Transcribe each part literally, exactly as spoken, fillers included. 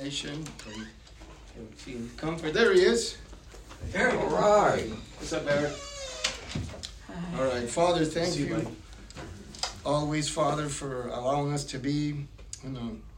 Nation. See him comfort. There he is. All right. What's up, Eric? All right, Father, thank you, you always, Father, for allowing us to be in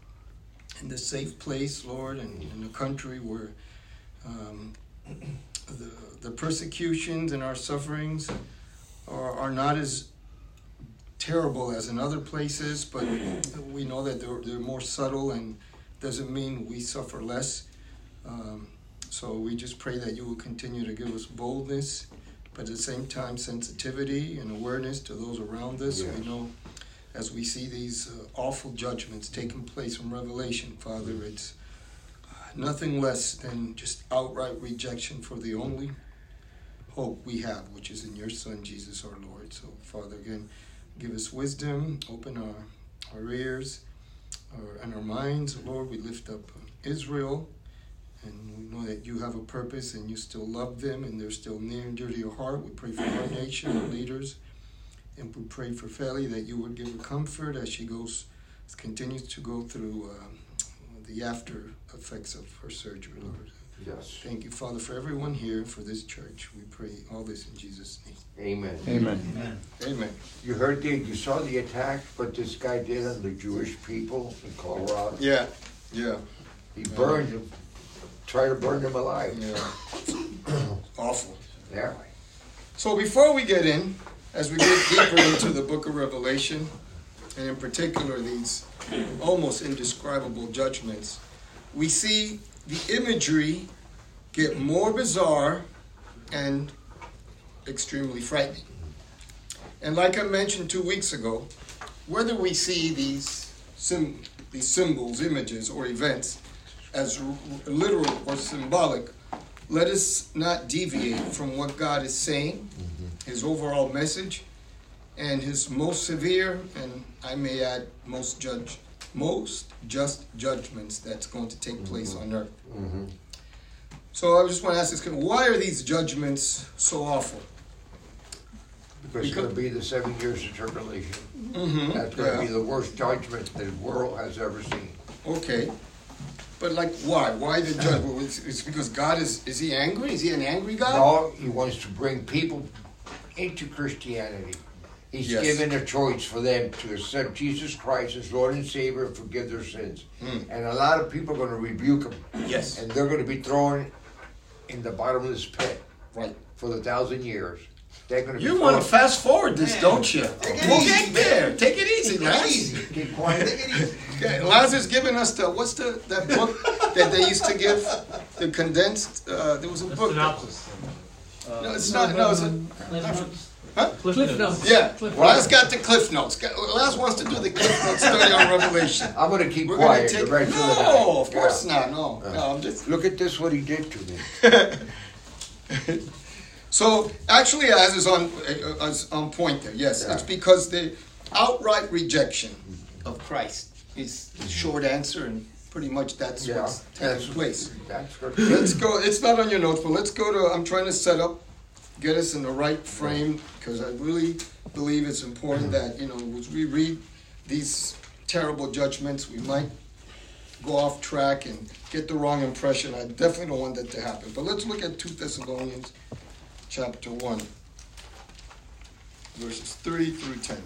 a in this safe place, Lord, and in a country where um, the the persecutions and our sufferings are, are not as terrible as in other places, but we know that they're, they're more subtle and doesn't mean we suffer less. Um, so we just pray that you will continue to give us boldness, but at the same time sensitivity and awareness to those around us. Yes. We know as we see these uh, awful judgments taking place from Revelation, Father, it's uh, nothing less than just outright rejection for the only hope we have, which is in your Son, Jesus our Lord. So, Father, again, give us wisdom, open our, our ears our, and our minds. Lord, we lift up Israel, and we know that you have a purpose and you still love them and they're still near and dear to your heart. We pray for our nation, our leaders, and we pray for Feli that you would give her comfort as she goes, continues to go through uh, the after effects of her surgery, Lord. Yes. Thank you, Father, for everyone here, for this church. We pray all this in Jesus' name. Amen. Amen. Amen. Amen. You heard the, you saw the attack, what this guy did on the Jewish people in Colorado? Yeah, yeah. He burned them, tried to burn them alive. Yeah. Awful. Yeah. So before we get in, as we get deeper into the book of Revelation, and in particular these almost indescribable judgments, we see the imagery get more bizarre and extremely frightening. And like I mentioned two weeks ago, whether we see these sim- these symbols, images, or events as r- literal or symbolic, let us not deviate from what God is saying, mm-hmm. his overall message, and his most severe, and I may add most judge, most just judgments that's going to take place mm-hmm. on earth. Mm-hmm. So I just want to ask this, why are these judgments so awful? Because, because it's going to be the seven years of tribulation. Mm-hmm. That's going yeah. to be the worst judgment the world has ever seen. Okay. But like, why? Why the judgment? It's, it's because God is, is he angry? Is he an angry God? No, he wants to bring people into Christianity. He's yes. given a choice for them to accept Jesus Christ as Lord and Savior and forgive their sins. Mm. And a lot of people are going to rebuke him. Yes. And they're going to be thrown in the bottom of this pit. Right. For the thousand years. They're going to you be want to fast forward this, Man. don't you? Take it we'll easy, get there. Take it easy, Take it easy. Keep quiet. Take it easy. Okay, Lazarus giving us the, what's the that book that they used to give, the condensed, uh, there was a the book. synopsis. That, uh, no, it's not, no, it's a, not, huh? Cliff, Cliff notes. Yeah, Cliff Laz notes. got the Cliff Notes. Laz wants to do the Cliff Notes study on Revelation. I'm going to keep We're quiet. Take, right no, of course yeah. not. No, uh, no. I'm just. Look at this. What he did to me. So actually, as is on uh, is on point there. Yes, yeah. It's because the outright rejection of Christ is the short answer, and pretty much that's yeah. what's taking that's, place. That's good. Let's go. It's not on your notes, but let's go to. I'm trying to set up, get us in the right frame, because I really believe it's important that, you know, as we read these terrible judgments, we might go off track and get the wrong impression. I definitely don't want that to happen. But let's look at Second Thessalonians chapter one, verses three through ten.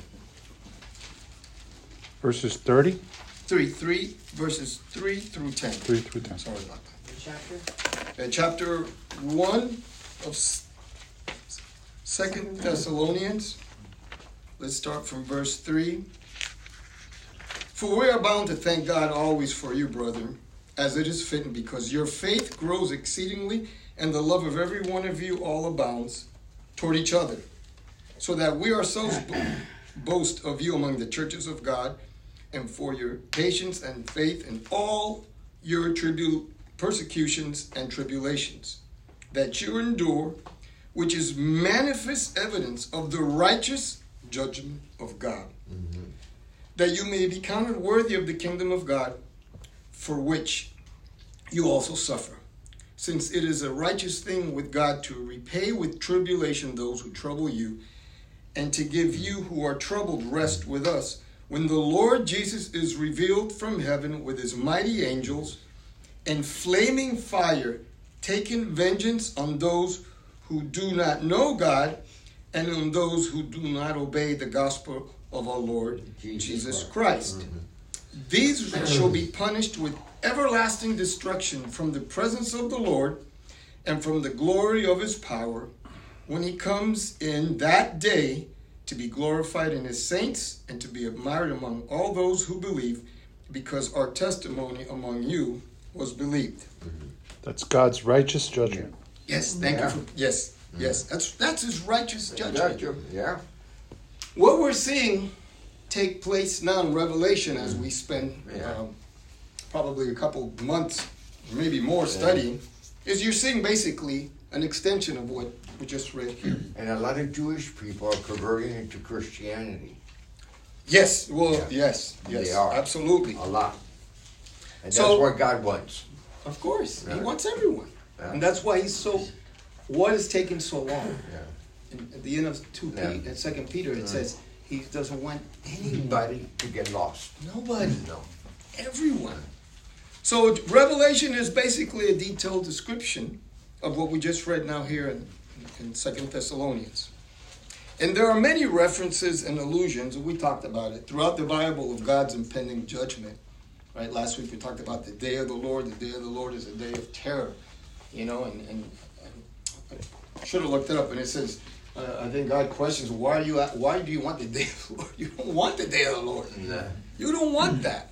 Verses thirty? Three, three, verses three through ten. Three through ten. Sorry about that. The chapter? Uh, chapter one of Second Thessalonians. Let's start from verse three. For we are bound to thank God always for you, brethren, as it is fitting, because your faith grows exceedingly, and the love of every one of you all abounds toward each other, so that we ourselves boast of you among the churches of God, and for your patience and faith in all your tribu- persecutions and tribulations, that you endure, which is manifest evidence of the righteous judgment of God, mm-hmm. that you may be counted worthy of the kingdom of God, for which you also suffer. Since it is a righteous thing with God to repay with tribulation those who trouble you, and to give you who are troubled rest with us, when the Lord Jesus is revealed from heaven with his mighty angels and flaming fire, taking vengeance on those who do not know God and on those who do not obey the gospel of our Lord Jesus, Jesus Christ. Mm-hmm. These shall be punished with everlasting destruction from the presence of the Lord and from the glory of his power, when he comes in that day to be glorified in his saints and to be admired among all those who believe, because our testimony among you was believed. That's God's righteous judgment. Yes, thank yeah. you for, yes, yes, that's that's his righteous judgment. Yeah. What we're seeing take place now in Revelation as we spend yeah. um, probably a couple months, maybe more studying, yeah. is you're seeing basically an extension of what we just read here. And a lot of Jewish people are converting into Christianity. Yes, well, yeah. yes, yes, they are. Absolutely. A lot. And so, that's what God wants. Of course, yeah. he wants everyone. Yeah. And that's why he's so, what is taking so long? Yeah. In, at the end of two yeah. Peter, Second Peter, it yeah. says he doesn't want anybody to get lost. Nobody. No. Everyone. So Revelation is basically a detailed description of what we just read now here in, in Second Thessalonians. And there are many references and allusions, and we talked about it, throughout the Bible of God's impending judgment. Right? Last week we talked about the day of the Lord. The day of the Lord is a day of terror. You know, and, and, and I should have looked it up, and it says, uh, I think God questions, why are you at, why do you want the day of the Lord? You don't want the day of the Lord. Nah. You don't want that.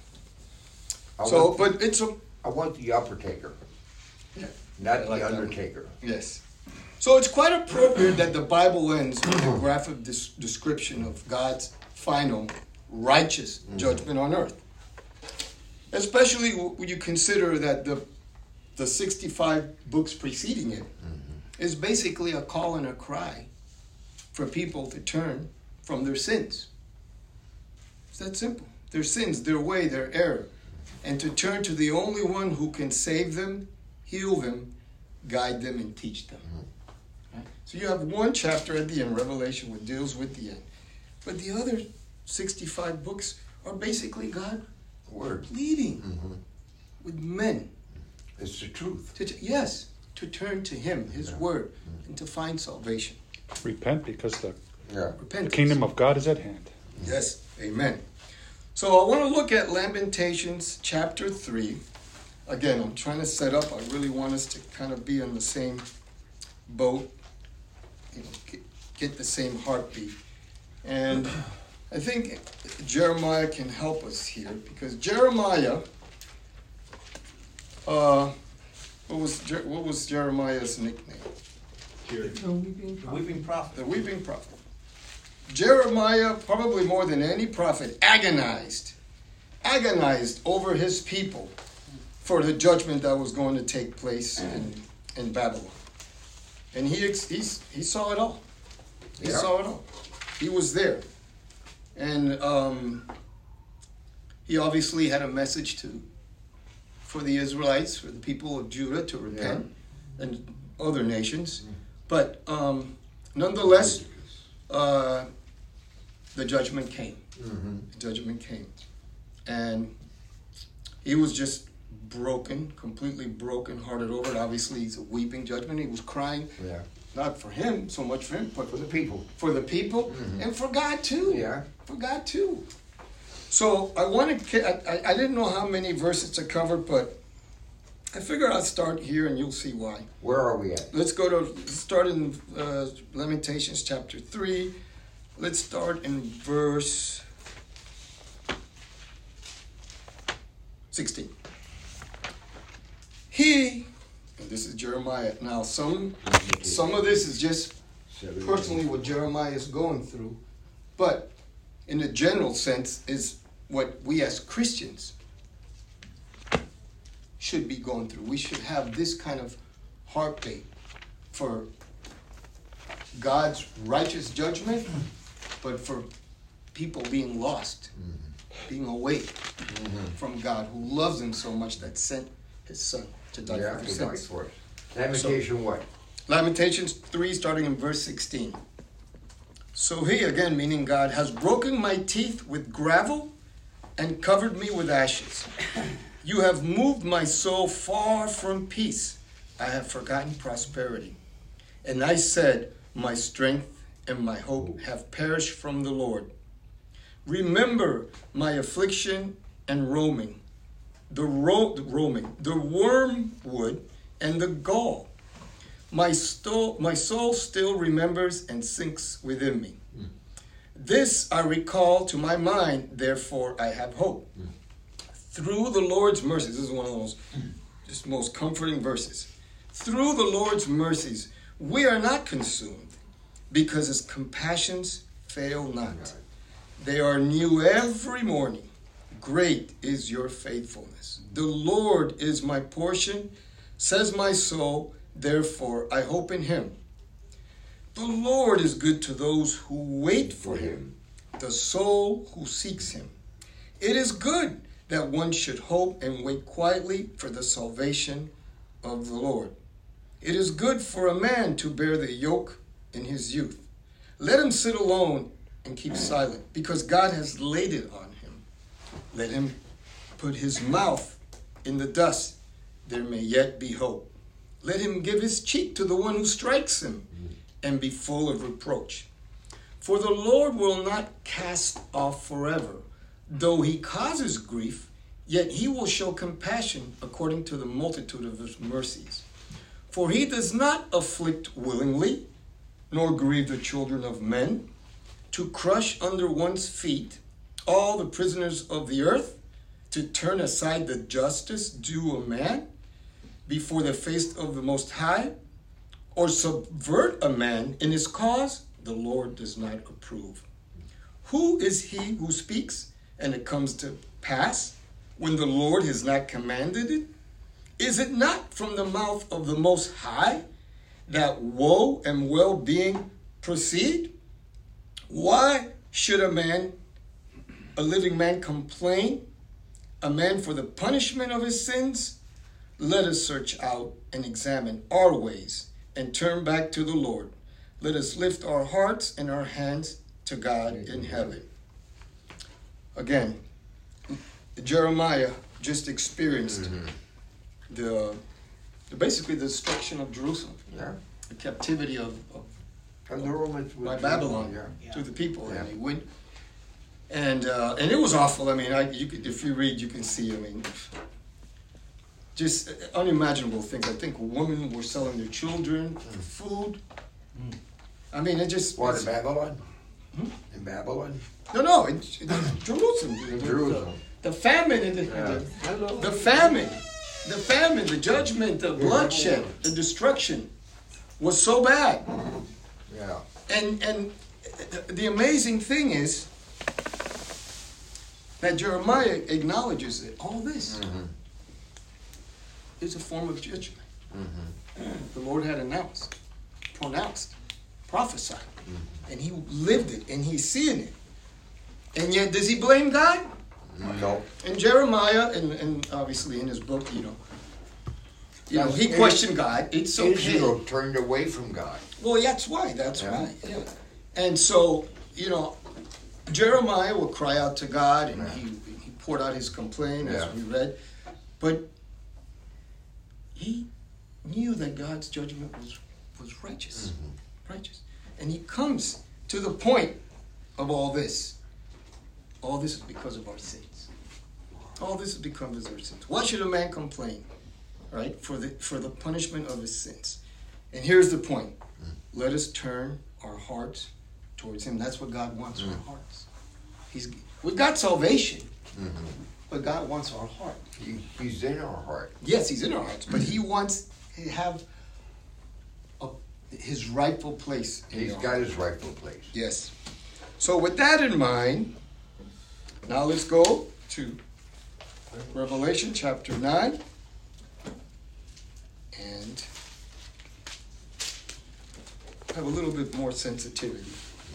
I so, want, but it's a... I want the Uppertaker, yeah. not like the Undertaker. That. Yes. So it's quite appropriate that the Bible ends with a graphic dis- description of God's final righteous mm-hmm. judgment on earth. Especially when you consider that the the sixty-five books preceding it mm-hmm. is basically a call and a cry for people to turn from their sins. It's that simple. Their sins, their way, their error. And to turn to the only one who can save them, heal them, guide them, and teach them. Mm-hmm. Right? So you have one chapter at the end, Revelation, which deals with the end. But the other sixty-five books are basically God Word. pleading mm-hmm. with men. It's the truth. To, yes, to turn to him, his yeah. word, mm-hmm. and to find salvation. Repent because the, yeah. the kingdom of God is at hand. Yes, amen. So I want to look at Lamentations chapter three. Again, I'm trying to set up, I really want us to kind of be on the same boat, you know, get, get the same heartbeat. And I think Jeremiah can help us here, because Jeremiah, uh, what was Je- what was Jeremiah's nickname? The weeping, the weeping prophet. The weeping prophet. Jeremiah, probably more than any prophet, agonized, agonized over his people for the judgment that was going to take place in, in Babylon. And he he's, he saw it all. He yeah. saw it all. He was there. And um, he obviously had a message to for the Israelites, for the people of Judah to repent, yeah. and other nations. But um, nonetheless, uh, the judgment came. Mm-hmm. The judgment came. And he was just broken, completely broken hearted over it. Obviously, it's a weeping judgment. He was crying. Yeah. Not for him, so much for him, but for the people. For the people, mm-hmm. and for God too. Yeah. For God too. So I wanted, I, I didn't know how many verses to cover, but I figured I'd start here and you'll see why. Where are we at? Let's go to, let's start in uh, Lamentations chapter three. Let's start in verse sixteen. He, and this is Jeremiah. Now, some some of this is just personally what Jeremiah is going through, but in a general sense is what we as Christians should be going through. We should have this kind of heartbeat for God's righteous judgment, but for people being lost, mm-hmm. being away mm-hmm. from God, who loves them so much that sent his son to die yeah, for their sins. For it. Lamentation so, what? Lamentations three, starting in verse sixteen. So he, again meaning God, has broken my teeth with gravel and covered me with ashes. You have moved my soul far from peace. I have forgotten prosperity. And I said, my strength and my hope have perished from the Lord. Remember my affliction and roaming, the ro- roaming, the wormwood and the gall. My, sto- my soul still remembers and sinks within me. Mm. This I recall to my mind, therefore I have hope. Mm. Through the Lord's mercies, this is one of those mm. just most comforting verses. Through the Lord's mercies, we are not consumed, because his compassions fail not. Right. They are new every morning. Great is your faithfulness. The Lord is my portion, says my soul, therefore I hope in him. The Lord is good to those who wait for him, the soul who seeks him. It is good that one should hope and wait quietly for the salvation of the Lord. It is good for a man to bear the yoke in his youth. Let him sit alone and keep silent, because God has laid it on him. Let him put his mouth in the dust. There may yet be hope. Let him give his cheek to the one who strikes him, and be full of reproach. For the Lord will not cast off forever. Though he causes grief, yet he will show compassion according to the multitude of his mercies. For he does not afflict willingly, nor grieve the children of men, to crush under one's feet all the prisoners of the earth, to turn aside the justice due a man before the face of the Most High, or subvert a man in his cause, the Lord does not approve. Who is he who speaks, and it comes to pass, when the Lord has not commanded it? Is it not from the mouth of the Most High that woe and well-being proceed? Why should a man, a living man, complain, a man for the punishment of his sins? Let us search out and examine our ways and turn back to the Lord. Let us lift our hearts and our hands to God in heaven. Again, Jeremiah just experienced mm-hmm. the, the basically the destruction of Jerusalem, yeah, the captivity of, of, and the Romans by Babylon yeah. Yeah. to the people, yeah. and they went, and uh, and it was awful. I mean, I, you could, if you read, you can see. I mean, just unimaginable things. I think women were selling their children for food. Mm. I mean, it just what in Babylon? Hmm? In Babylon? No, no, in, in Jerusalem. In Jerusalem. The, the famine and the, yeah. the, the famine, the famine, the judgment, the bloodshed, the destruction was so bad. Yeah. And and the amazing thing is that Jeremiah acknowledges that all this mm-hmm. is a form of judgment. Mm-hmm. The Lord had announced, pronounced, prophesied, mm-hmm. and he lived it, and he's seeing it. And yet, does he blame God? No. And Jeremiah, and, and obviously in his book, you know, you know, he questioned God. It's okay. Israel turned away from God. Well, that's why. That's yeah. why. Yeah. And so, you know, Jeremiah will cry out to God, and yeah. he he poured out his complaint yeah. as we read, but he knew that God's judgment was was righteous, mm-hmm. righteous, and he comes to the point of all this. All this is because of our sins. All this is because of our sins. Why should a man complain, right? For the for the punishment of his sins. And here's the point. Let us turn our hearts towards him. That's what God wants, mm. our hearts. He's we've got salvation, mm-hmm. but God wants our heart. He, he's in our heart. Yes, he's in our hearts, but he wants to have a, his rightful place. In he's got heart. his rightful place. Yes. So with that in mind, now let's go to Revelation chapter nine. And have a little bit more sensitivity.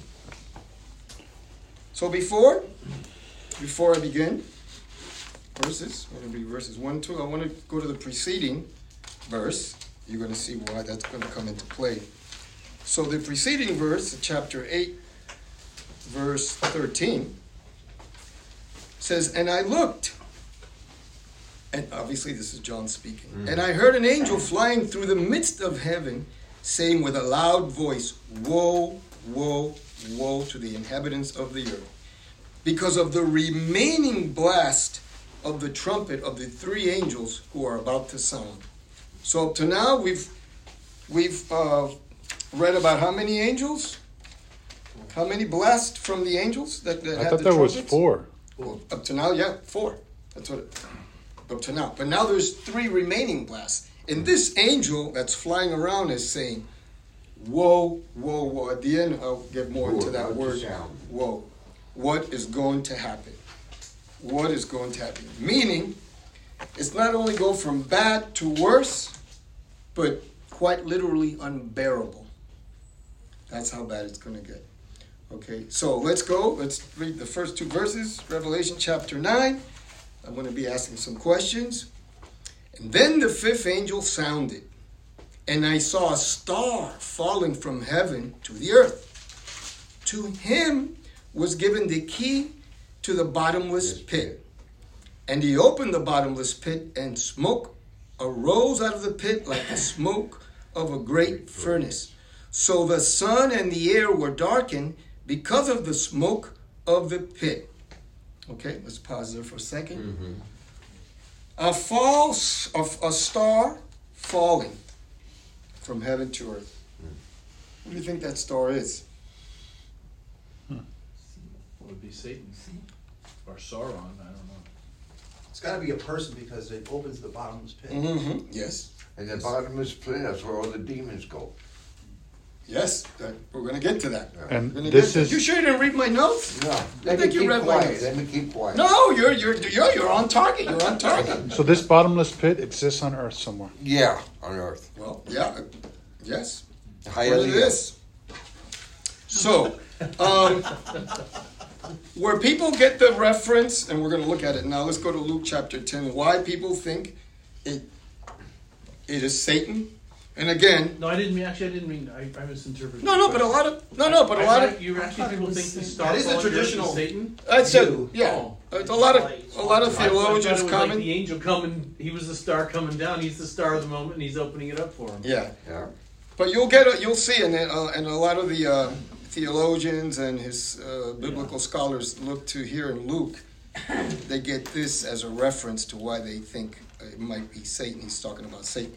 So before, before I begin, verses, I'm going to be verses one, two. I want to go to the preceding verse. You're going to see why that's going to come into play. So the preceding verse, chapter eight, verse thirteen, says, "And I looked, And obviously this is John speaking. Mm. And I heard an angel flying through the midst of heaven, saying with a loud voice, woe, woe, woe to the inhabitants of the earth, because of the remaining blast of the trumpet of the three angels who are about to sound. So up to now we've we've uh, read about how many angels? How many blasts from the angels that, that I had thought the there was trumpets? four. Well, up to now, yeah, four. That's what it, up to now. But now there's three remaining blasts. And this angel that's flying around is saying, woe, woe, woe. At the end, I'll get more Woe, into that not word. the sound. Woe. What is going to happen? What is going to happen? Meaning, it's not only go from bad to worse, but quite literally unbearable. That's how bad it's going to get. Okay, so let's go. Let's read the first two verses. Revelation chapter nine. I'm going to be asking some questions. And then the fifth angel sounded, and I saw a star falling from heaven to the earth. To him was given the key to the bottomless pit. And he opened the bottomless pit, and smoke arose out of the pit like the smoke of a great furnace. So the sun and the air were darkened because of the smoke of the pit. Okay, let's pause there for a second. Mm-hmm. A false, of a star falling from heaven to earth. What do you think that star is? Would be Satan or Sauron? I don't know. It's got to be a person because it opens the bottomless pit. Mm-hmm. Yes. And the bottomless pit, that's where all the demons go. Yes. That, we're going to get to that. And We're gonna this get is to- You sure you didn't read my notes? No, I let me think you keep read my quiet. notes. Let me keep quiet. No, you're you're you're you're on target. You're on target. so. This bottomless pit exists on Earth somewhere. Yeah, on earth. Well, yeah, yes. Hallelujah. What it is. So, um, where people get the reference, and we're going to look at it now. Let's go to Luke chapter ten. Why people think it it is Satan, and again, No, I didn't mean. Actually, I didn't mean. I, I misinterpreted. no, no, but a lot of no, no, but a I lot thought of you actually people think the star That is the falling earth traditional- Satan. that's it. view. Yeah, Oh. it's a lot of a lot of I thought theologians it was coming. like the angel coming. He was the star coming down. He's the star of the moment, and he's opening it up for him. Yeah. Yeah. But you'll get a, you'll see, and uh, and a lot of the uh, theologians and his uh, biblical scholars look to here in Luke. They get this as a reference to why they think it might be Satan. He's talking about Satan.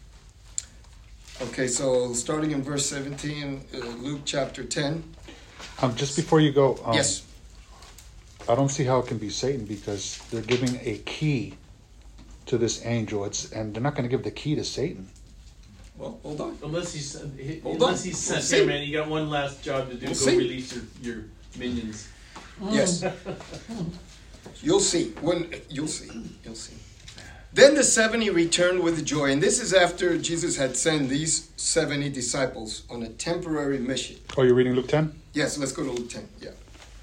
Okay, so starting in verse seventeen, uh, Luke chapter ten. Um, just before you go, um, Yes. I don't see how it can be Satan because they're giving a key to this angel. It's and they're not going to give the key to Satan. Well, hold on. Unless he's he, Hold unless on. he's sent. We'll see. Hey man, you got one last job to do. We'll Go see. release your, your minions. Yes. You'll see. When you'll see. You'll see. Then the seventy returned with joy, and this is after Jesus had sent these seventy disciples on a temporary mission. Oh, you're reading Luke ten? Yes, let's go to Luke ten. Yeah.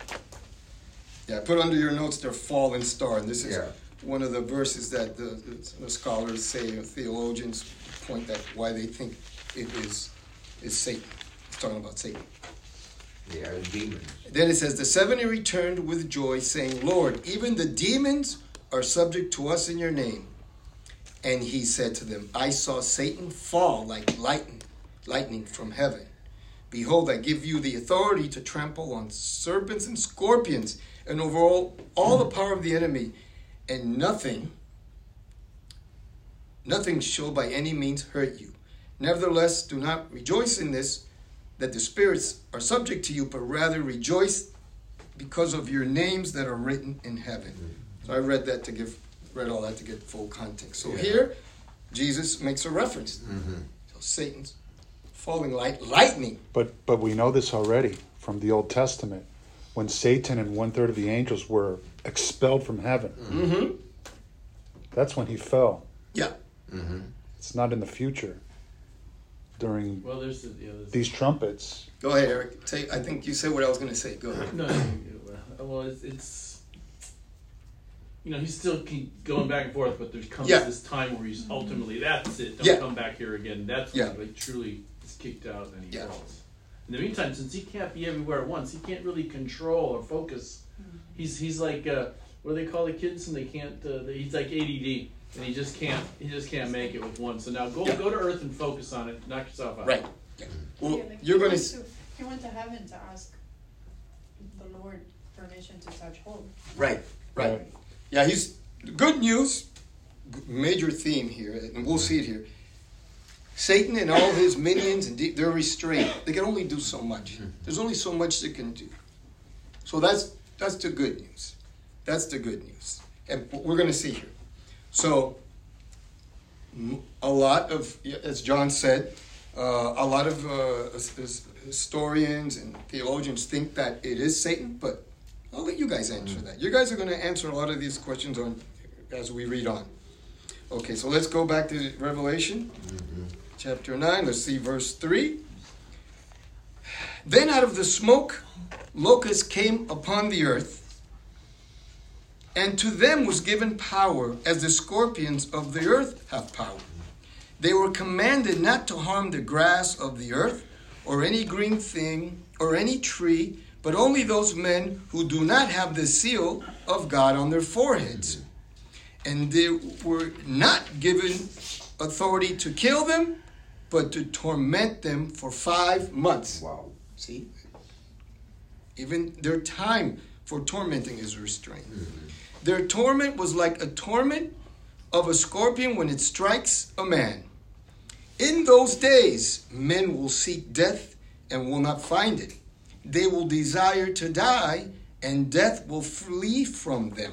Yeah, put under your notes their fallen star. And this is Yeah. one of the verses that the, the scholars say, or theologians point that why they think it is, is Satan. It's talking about Satan. Yeah, the demons. Then it says, the seventy returned with joy, saying, Lord, even the demons are subject to us in your name. And he said to them, I saw Satan fall like lightning, lightning from heaven. Behold, I give you the authority to trample on serpents and scorpions and over all, all the power of the enemy, and nothing, nothing shall by any means hurt you. Nevertheless, do not rejoice in this, that the spirits are subject to you, but rather rejoice because of your names that are written in heaven. So I read that to give, read all that to get full context. So Yeah. here, Jesus makes a reference. Mm-hmm. So Satan's falling like lightning. But but we know this already from the Old Testament, when Satan and one third of the angels were expelled from heaven. Mm-hmm. That's when he fell. Yeah. Mm-hmm. It's not in the future. During Well, there's the, yeah, there's these trumpets, Go ahead, Eric. Take, I think you said what I was going to say. Go ahead. No, no, well, it's, it's you know he's still keep going back and forth, but there comes Yeah. this time where he's ultimately that's it. Don't Yeah. come back here again. That's Yeah. when he like, truly is kicked out and he Yeah. falls. In the meantime, since he can't be everywhere at once, he can't really control or focus. He's he's like uh, what do they call the kids? And they can't. Uh, he's like A D D. and he just can't he just can't make it with one. So now go Yeah. go to earth and focus on it. Knock yourself out. Right. Yeah. Well, Yeah, like you're he going went to. He went to heaven to ask the Lord permission to touch Hope. Right. Right. Yeah. He's good news. Major theme here, and we'll see it here. Satan and all his minions, and they're restrained. They can only do so much. There's only so much they can do. So that's that's the good news. That's the good news, and we're going to see here. So a lot of, as John said, uh, a lot of uh, historians and theologians think that it is Satan, but I'll let you guys answer that. You guys are going to answer a lot of these questions on as we read on. Okay, so let's go back to Revelation, mm-hmm. chapter nine. Let's see verse three. Then out of the smoke, locusts came upon the earth, and to them was given power, as the scorpions of the earth have power. They were commanded not to harm the grass of the earth, or any green thing, or any tree, but only those men who do not have the seal of God on their foreheads. And they were not given authority to kill them, but to torment them for five months. Wow. See? Even their time for tormenting is restrained. Mm-hmm. Their torment was like a torment of a scorpion when it strikes a man. In those days, men will seek death and will not find it. They will desire to die, and death will flee from them.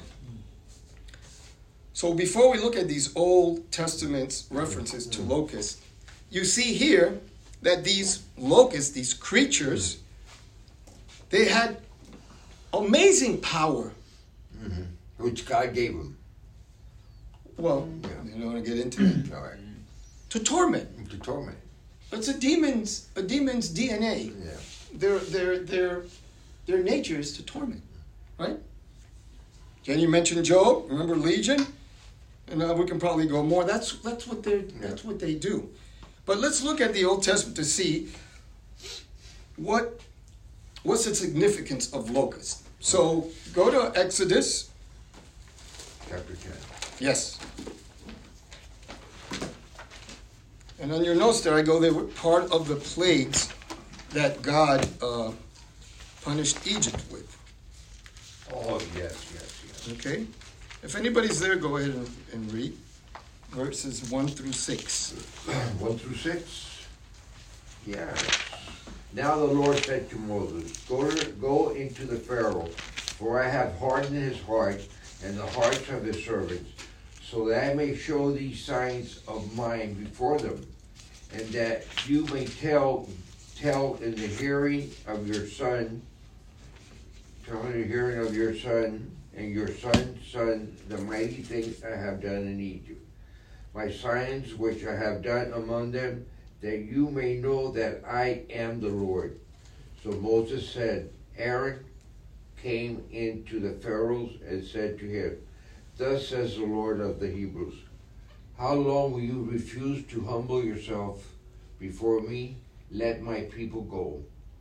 So before we look at these Old Testament references to locusts, you see here that these locusts, these creatures, they had amazing power. Mm-hmm. Which God gave them. Well, Yeah. you don't want to get into it. All right. To torment. To torment. It's a demon's a demon's D N A. Yeah. Their their their their nature is to torment, right? Can you mention Job? Remember Legion? And uh, we can probably go more. That's that's what they that's what they do. But let's look at the Old Testament to see what what's the significance of locusts. So go to Exodus. Chapter ten. Yes. And on your notes there, I go, they were part of the plagues that God uh, punished Egypt with. Oh, yes, yes, yes. Okay? If anybody's there, go ahead and, and read verses one through six. one through six? Yeah. Now the Lord said to Moses, Go, to, go into the Pharaoh, for I have hardened his heart and the hearts of his servants, so that I may show these signs of mine before them, and that you may tell tell in the hearing of your son, tell in the hearing of your son and your son's son the mighty things I have done in Egypt, my signs which I have done among them, that you may know that I am the Lord. So Moses said, Aaron came into the Pharaoh and said to him, Thus says the Lord of the Hebrews, how long will you refuse to humble yourself before me? Let my people go,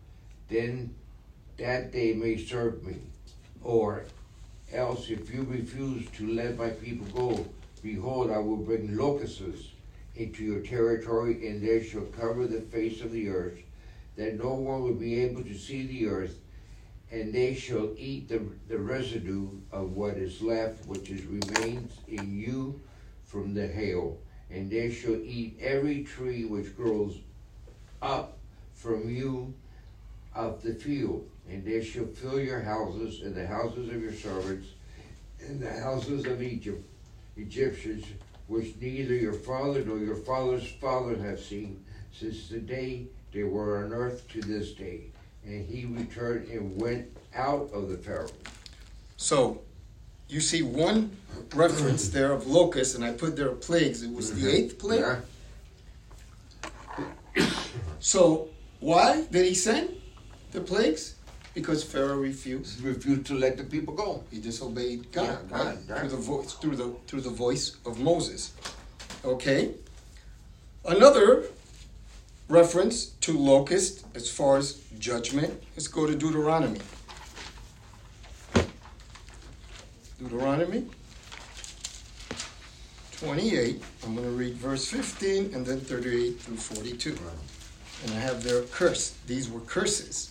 then that they may serve me. Or else, if you refuse to let my people go, behold, I will bring locusts into your territory, and they shall cover the face of the earth, that no one will be able to see the earth, and they shall eat the, the residue of what is left, which is remains in you from the hail, and they shall eat every tree which grows up from you of the field, and they shall fill your houses and the houses of your servants and the houses of Egypt, Egyptians, which neither your father nor your father's father have seen, since the day they were on earth to this day. And he returned and went out of the Pharaoh. So, you see one reference there of locusts, and I put there plagues. It was the eighth plague. Yeah. So, why did he send the plagues? Because Pharaoh refused. Refused to let the people go. He disobeyed God, Yeah, God, right? right. Through the voice, through the through the voice of Moses. Okay. Another reference to locust as far as judgment. Let's go to Deuteronomy. Deuteronomy twenty-eight. I'm going to read verse fifteen and then thirty-eight through forty-two. And I have their curse. These were curses.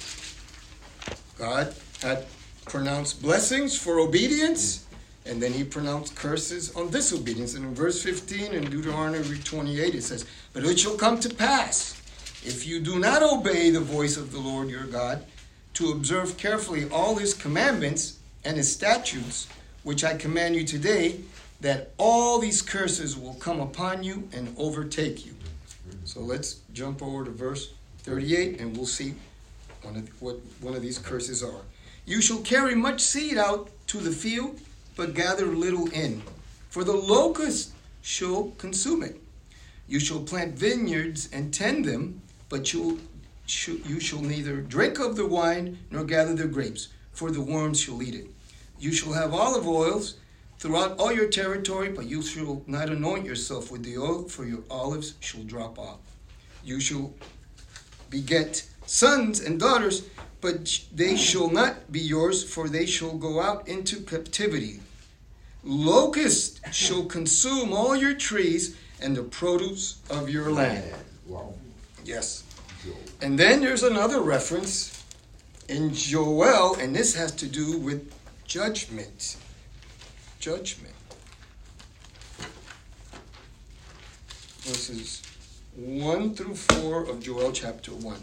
God had pronounced blessings for obedience, and then he pronounced curses on disobedience. And in verse fifteen in Deuteronomy twenty-eight, it says, "But it shall come to pass, if you do not obey the voice of the Lord your God, to observe carefully all his commandments and his statutes, which I command you today, that all these curses will come upon you and overtake you." So let's jump over to verse thirty-eight, and we'll see one of, what one of these curses are. "You shall carry much seed out to the field, but gather little in, for the locust shall consume it. You shall plant vineyards and tend them, but you you shall neither drink of the wine nor gather the grapes, for the worms shall eat it. You shall have olive oils throughout all your territory, but you shall not anoint yourself with the oil, for your olives shall drop off. You shall beget sons and daughters, but they shall not be yours, for they shall go out into captivity. Locusts shall consume all your trees and the produce of your land." Wow. Yes. And then there's another reference in Joel, and this has to do with judgment. Judgment. Verses one through four of Joel chapter one.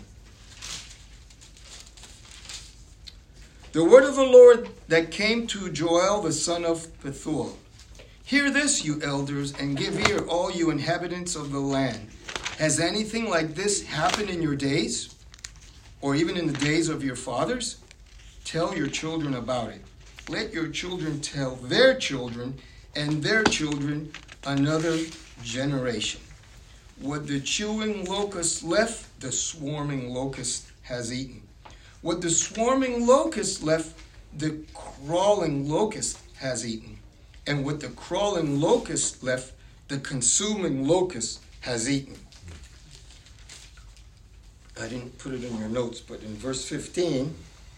"The word of the Lord that came to Joel the son of Pethuel. Hear this, you elders, and give ear, all you inhabitants of the land. Has anything like this happened in your days, or even in the days of your fathers? Tell your children about it. Let your children tell their children and their children another generation. What the chewing locust left, the swarming locust has eaten. What the swarming locust left, the crawling locust has eaten. And what the crawling locust left, the consuming locust has eaten." I didn't put it in your notes, but in verse fifteen,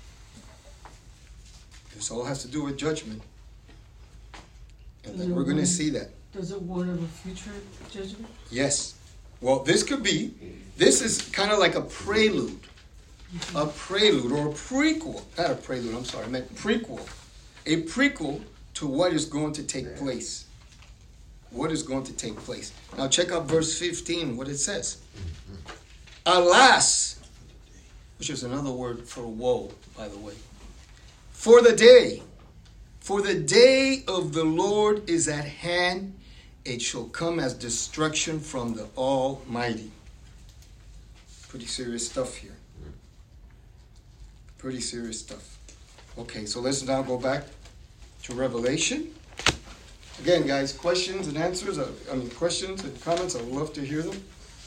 this all has to do with judgment. And then we're going to see that. Does it warn of a future judgment? Yes. Well, this could be, this is kind of like a prelude. A prelude or a prequel. Not a prelude, I'm sorry, I meant prequel. A prequel to what is going to take place. What is going to take place. Now check out verse fifteen, what it says. "Alas," which is another word for woe, by the way. "For the day, for the day of the Lord is at hand. It shall come as destruction from the Almighty." Pretty serious stuff here. Pretty serious stuff. Okay, so let's now go back to Revelation. Again, guys, questions and answers. I mean, questions and comments. I would love to hear them.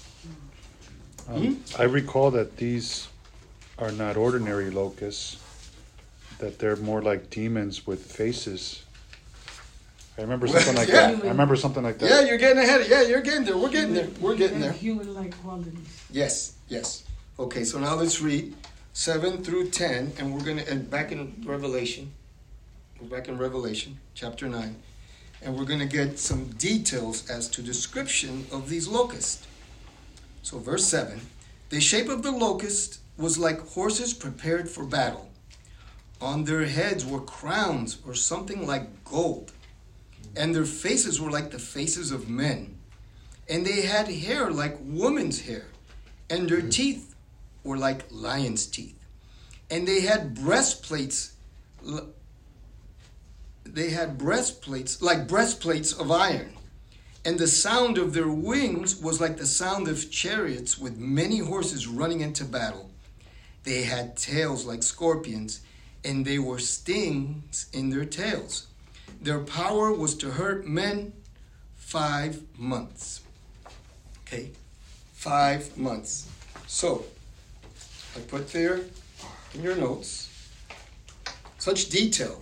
Um, I recall that these are not ordinary locusts, that they're more like demons with faces. I remember something like Yeah. that. I remember something like that. Yeah, you're getting ahead. Yeah, you're getting there. We're getting there. We're getting there. Human-like qualities. Yes, yes. Okay, so now let's read seven through ten, and we're gonna and back in Revelation. We're back in Revelation, chapter nine, and we're gonna get some details as to description of these locusts. So verse seven, "The shape of the locust was like horses prepared for battle. On their heads were crowns or something like gold, and their faces were like the faces of men. And they had hair like woman's hair, and their teeth were like lion's teeth. And they had breastplates, they had breastplates like breastplates of iron. And the sound of their wings was like the sound of chariots with many horses running into battle. They had tails like scorpions, and they were stings in their tails. Their power was to hurt men five months." Okay, five months. So, I put there in your notes, such detail.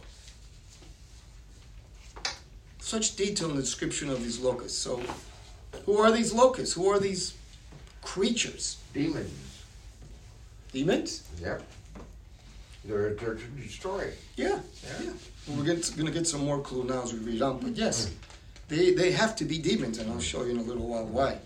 Such detail in the description of these locusts. So, who are these locusts? Who are these creatures? Demons. Demons? Yep. They're, they're to destroy. Yeah, yeah. We're going to get some more clue now as we read on, but yes. They, they have to be demons, and I'll show you in a little while why.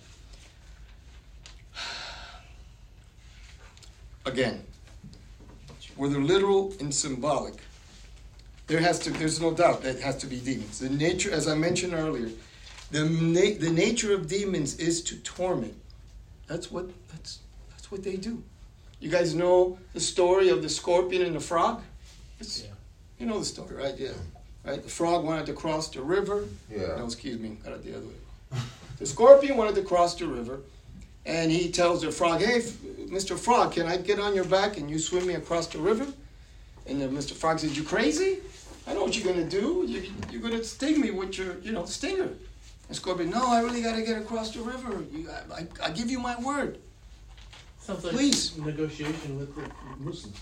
Again, whether literal and symbolic, there has to, there's no doubt that it has to be demons. The nature, as I mentioned earlier, the na- the nature of demons is to torment. That's what that's that's what they do. You guys know the story of the scorpion and the frog? It's, Yeah. You know the story, right? Yeah. Right? The frog wanted to cross the river. Yeah. No, excuse me, got it the other way. The scorpion wanted to cross the river, and he tells the frog, "Hey, Mister Frog, can I get on your back and you swim me across the river?" And then Mister Frog says, "You crazy? I know what you're gonna do. You, you're gonna sting me with your, you know, stinger." And Scorpion, "No, I really gotta get across the river. You, I, I, I give you my word." Sounds like Please. negotiation with the Muslims.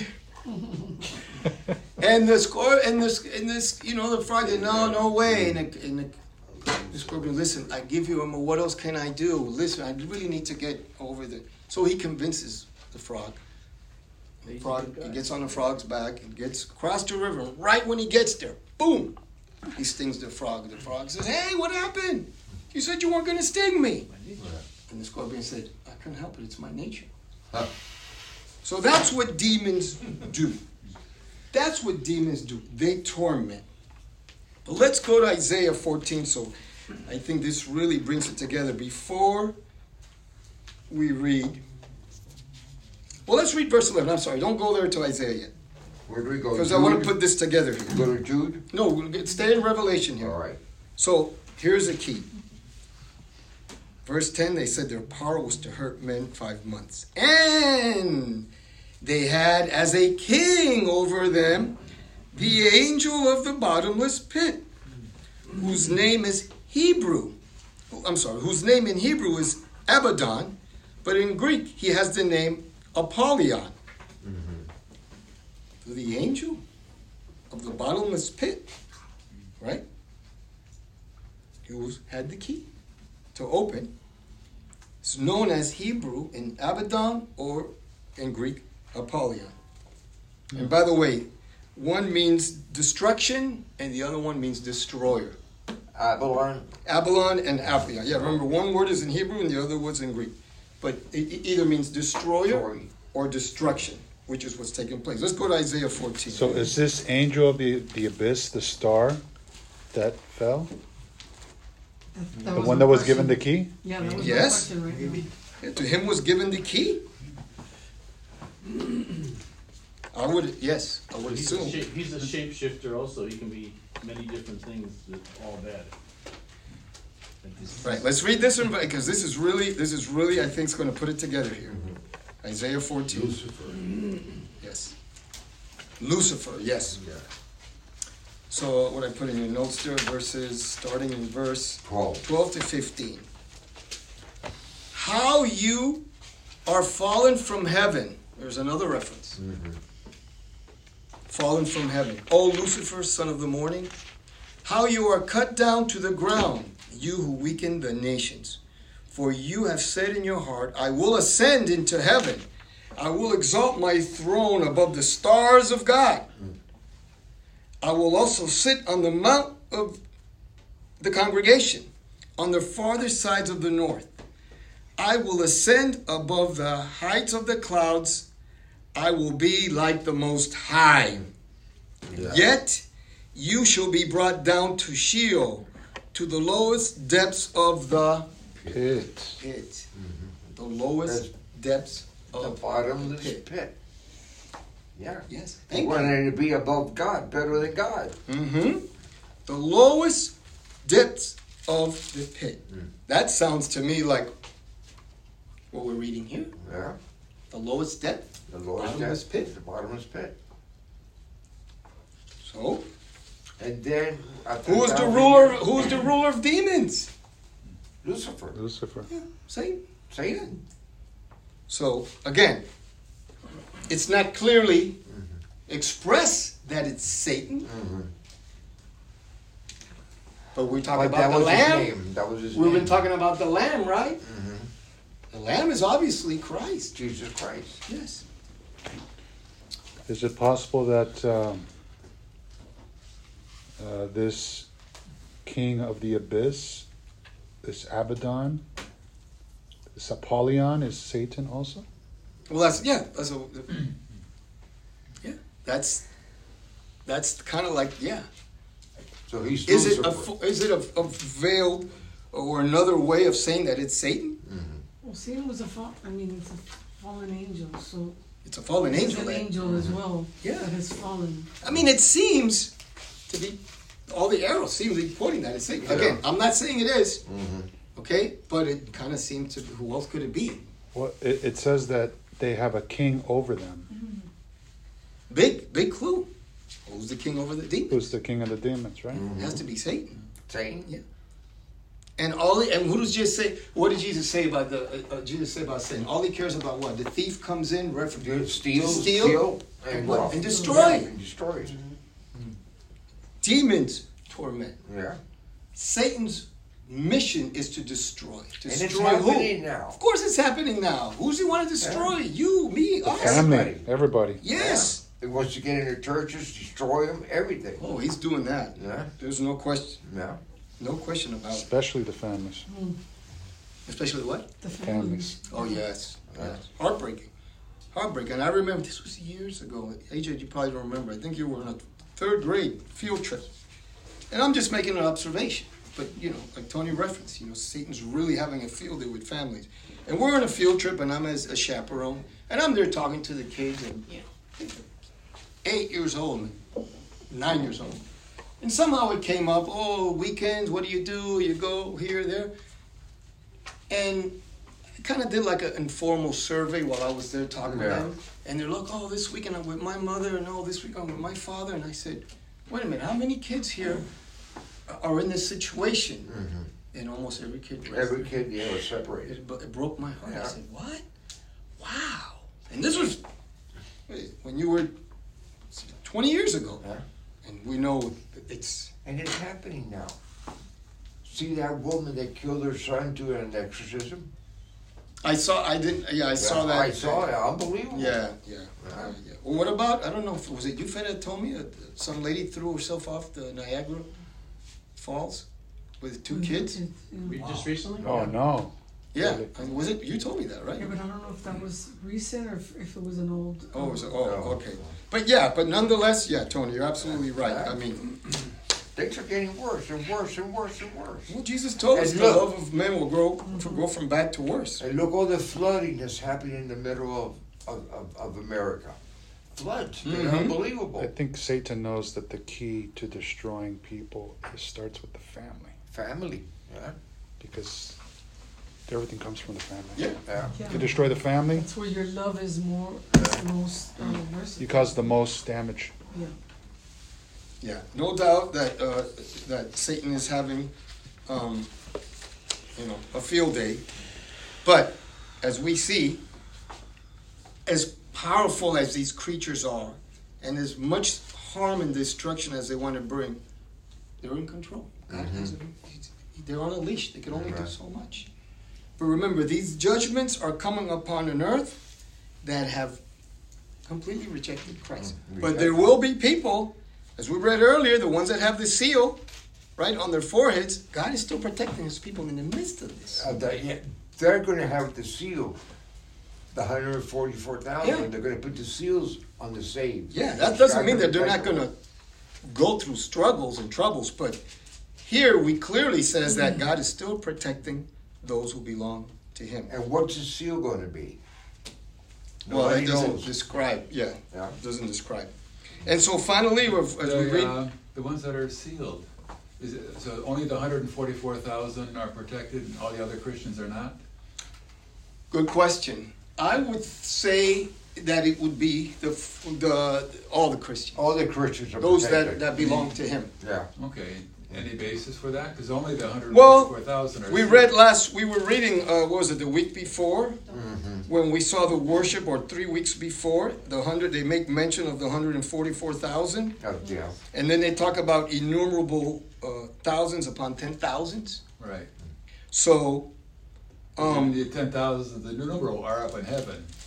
And the score, and this, and this, you know, the frog said, "No, no way." And the, and the, the Scorpion, "Listen, I give you him. What else can I do? Listen, I really need to get over the." So he convinces the frog. The He's a frog, good he guy. gets on the frog's back and gets across the river. And right when he gets there, boom, he stings the frog. The frog says, "Hey, what happened? You said you weren't going to sting me." And the scorpion said, "I couldn't help it. It's my nature." Huh. So that's what demons do. That's what demons do. They torment. But let's go to Isaiah fourteen. So I think this really brings it together. Before we read, well, let's read verse eleven. I'm sorry, don't go there to Isaiah yet, Where do we go? because I want to Jude? put this together here. Go to Jude? No, we'll get, stay in Revelation here. All right. So here's the key. Verse ten, they said their power was to hurt men five months. And they had as a king over them the angel of the bottomless pit, whose name is Hebrew. I'm sorry, whose name in Hebrew is Abaddon, but in Greek he has the name Apollyon. Mm-hmm. The angel of the bottomless pit, right? He was, had the key to open. It's known as Hebrew in Abaddon, or in Greek Apollyon. Mm. And by the way, one means destruction and the other one means destroyer. Abalon. Abalon and Apollyon. Yeah, remember, one word is in Hebrew and the other word's in Greek. But it, it either means destroyer Sorry. or destruction, which is what's taking place. Let's go to Isaiah fourteen. So is this angel of the, the abyss the star that fell? That, that The was one my that was question. given the key? Yeah, that was Yes. my question right Yeah, to him was given the key. I would, yes, I would He's a, assume. shape, he's a shapeshifter also. He can be many different things, that all bad. Like this- Right, let's read this one because this is really, this is really, I think, is going to put it together here. Isaiah fourteen. Lucifer. Yes. Lucifer, yes. Yeah. So what I put in your notes there, verses, starting in verse Twelve. twelve to fifteen. How you are fallen from heaven. There's another reference. Mm-hmm. Fallen from heaven. O Lucifer, son of the morning, how you are cut down to the ground, you who weaken the nations. For you have said in your heart, I will ascend into heaven. I will exalt my throne above the stars of God. I will also sit on the mount of the congregation, on the farther sides of the north. I will ascend above the heights of the clouds. I will be like the Most High. Yeah. Yet you shall be brought down to Sheol, to the lowest depths of the Pit. pit. The lowest depths The of bottomless pit. pit. Yeah. Yes. He Thank you. wanted to be above God, better than God. Mm-hmm. The lowest depths of the pit. Mm. That sounds to me like what we're reading here. Yeah. The lowest depth. The lowest Bottomless depth, pit. The bottomless pit. So, And then who is the ruler? Who is the ruler of demons? Lucifer. Lucifer. Yeah, Satan. Satan. So again, it's not clearly expressed that it's Satan, Mm-hmm. but we're talking But that about the was his Lamb. name. That was his We've name. been talking about the Lamb, right? Mhm. The Lamb is obviously Christ. Jesus Christ. Yes. Is it possible that um, uh, this king of the abyss, this Abaddon, this Apollyon is Satan also? Well, that's yeah. That's a, yeah. That's that's kind of like yeah. So he's Is it Lucifer. a is it a, a veiled or another way of saying that it's Satan? Mm-hmm. Well, Satan was a fall. I mean, it's a fallen angel, so It's a fallen he's angel. an eh? angel as well. Yeah. that has fallen. I mean, it seems to be all the arrows seem to be pointing that it's Satan. Yeah. Again, I'm not saying it is, Mm-hmm. okay, but it kind of seems to. Who else could it be? Well, it, it says that they have a king over them. Big, big clue. Who's the king over the demons? Who's the king of the demons, right? It has to be Satan. Satan? Yeah. And all he, and who does Jesus say? What did Jesus say about the? Uh, uh, Jesus say about Satan? All he cares about what? The thief comes in, refer- To steal, to steal, steal, and, and what? rob. And destroy. Yeah, and destroys. Demons torment. Yeah. Satan's mission is to destroy. And it's Destroy happening who? now. Of course, it's happening now. Who's he want to destroy? You, me, us. Family, Everybody. everybody. Yes. He wants to get into churches, destroy them, everything. Oh, he's doing that. Yeah. There's no question. Yeah. No question about it. Especially the families. Especially what? The families. Families. Oh yes, yes. Heartbreaking, heartbreaking. And I remember this was years ago. A J, you probably don't remember. I think you were in a third grade field trip, and I'm just making an observation. But you know, like Tony referenced, you know, Satan's really having a field day with families, and we're on a field trip, and I'm as a chaperone, and I'm there talking to the kids, and you know, eight years old, nine years old, and somehow it came up. Oh, weekends, what do you do? You go here, there. And I kind of did like an informal survey while I was there talking Yeah. to them. And they're like, oh, this weekend I'm with my mother, and oh, this week I'm with my father. And I said, wait a minute, how many kids here are in this situation? Mm-hmm. And almost every kid raised Every their- kid, yeah, was separated. It, it broke my heart. I Yeah. said, what? Wow. And this was wait, when you were twenty years ago. Yeah. And we know it's... And it's happening now. See that woman that killed her son to an exorcism? I saw, I didn't, yeah, I saw Yeah, that. I saw it. Unbelievable. Yeah, yeah. Yeah. Uh, yeah. Well, what about, I don't know, if, was it you, Fed, that told me that some lady threw herself off the Niagara Falls with two kids? We just recently. Oh, no. Yeah, Really? and was it, you told me that, right? Yeah, but I don't know if that was recent or if, if it was an old. Oh, it was, um, oh, No. okay. But yeah, but nonetheless, yeah, Tony, you're absolutely right. I mean, Things are getting worse and worse and worse and worse. well, Jesus told us And the look- love of men will grow, to go from bad to worse. And look all the flooding that's happening in the middle of, of, of, of America. Floods. They're Mhm. unbelievable. I think Satan knows that the key to destroying people is starts with the family, Family. Yeah. because everything comes from the family. Yeah. Yeah. Yeah. If you destroy the family, That's where your love is more, is the most uh, merciful. you cause the most damage. Yeah. Yeah, no doubt that uh, that Satan is having, um, you know, a field day. But as we see, as powerful as these creatures are, and as much harm and destruction as they want to bring, they're in control. God has them. He's- They're on a leash. They can only do Right. so much. But remember, these judgments are coming upon an earth that have completely rejected Christ. Mm, But there will be people, as we read earlier, the ones that have the seal, right, on their foreheads. God is still protecting his people in the midst of this. Uh, the- yeah, they're going to have the seal, the one hundred forty-four thousand. Yeah. They're going to put the seals on the saved. Yeah, that doesn't mean that they're not going to go through struggles and troubles, but here we clearly says that God is still protecting those who belong to him. And what's the seal going to be? Well, Nobody it doesn't knows. describe, yeah, Yeah. it doesn't describe. And so finally, as we The, read, uh, the ones that are sealed, is it, so only the one hundred forty-four thousand are protected and all the other Christians are not? good question. I would say that it would be the the all the Christians, All the Christians are those that, protected. that belong to him. Yeah. Okay, any basis for that? Because only the one hundred Well, forty-four thousand are We sealed. read last, we were reading, uh, what was it, the week before? Mm-hmm. When we saw the worship, or three weeks before, the hundred, they make mention of the one hundred forty-four thousand. Oh, yeah. And then they talk about innumerable uh, thousands upon ten thousands. Right. So, Um, um, the ten thousand, the new number are up in heaven.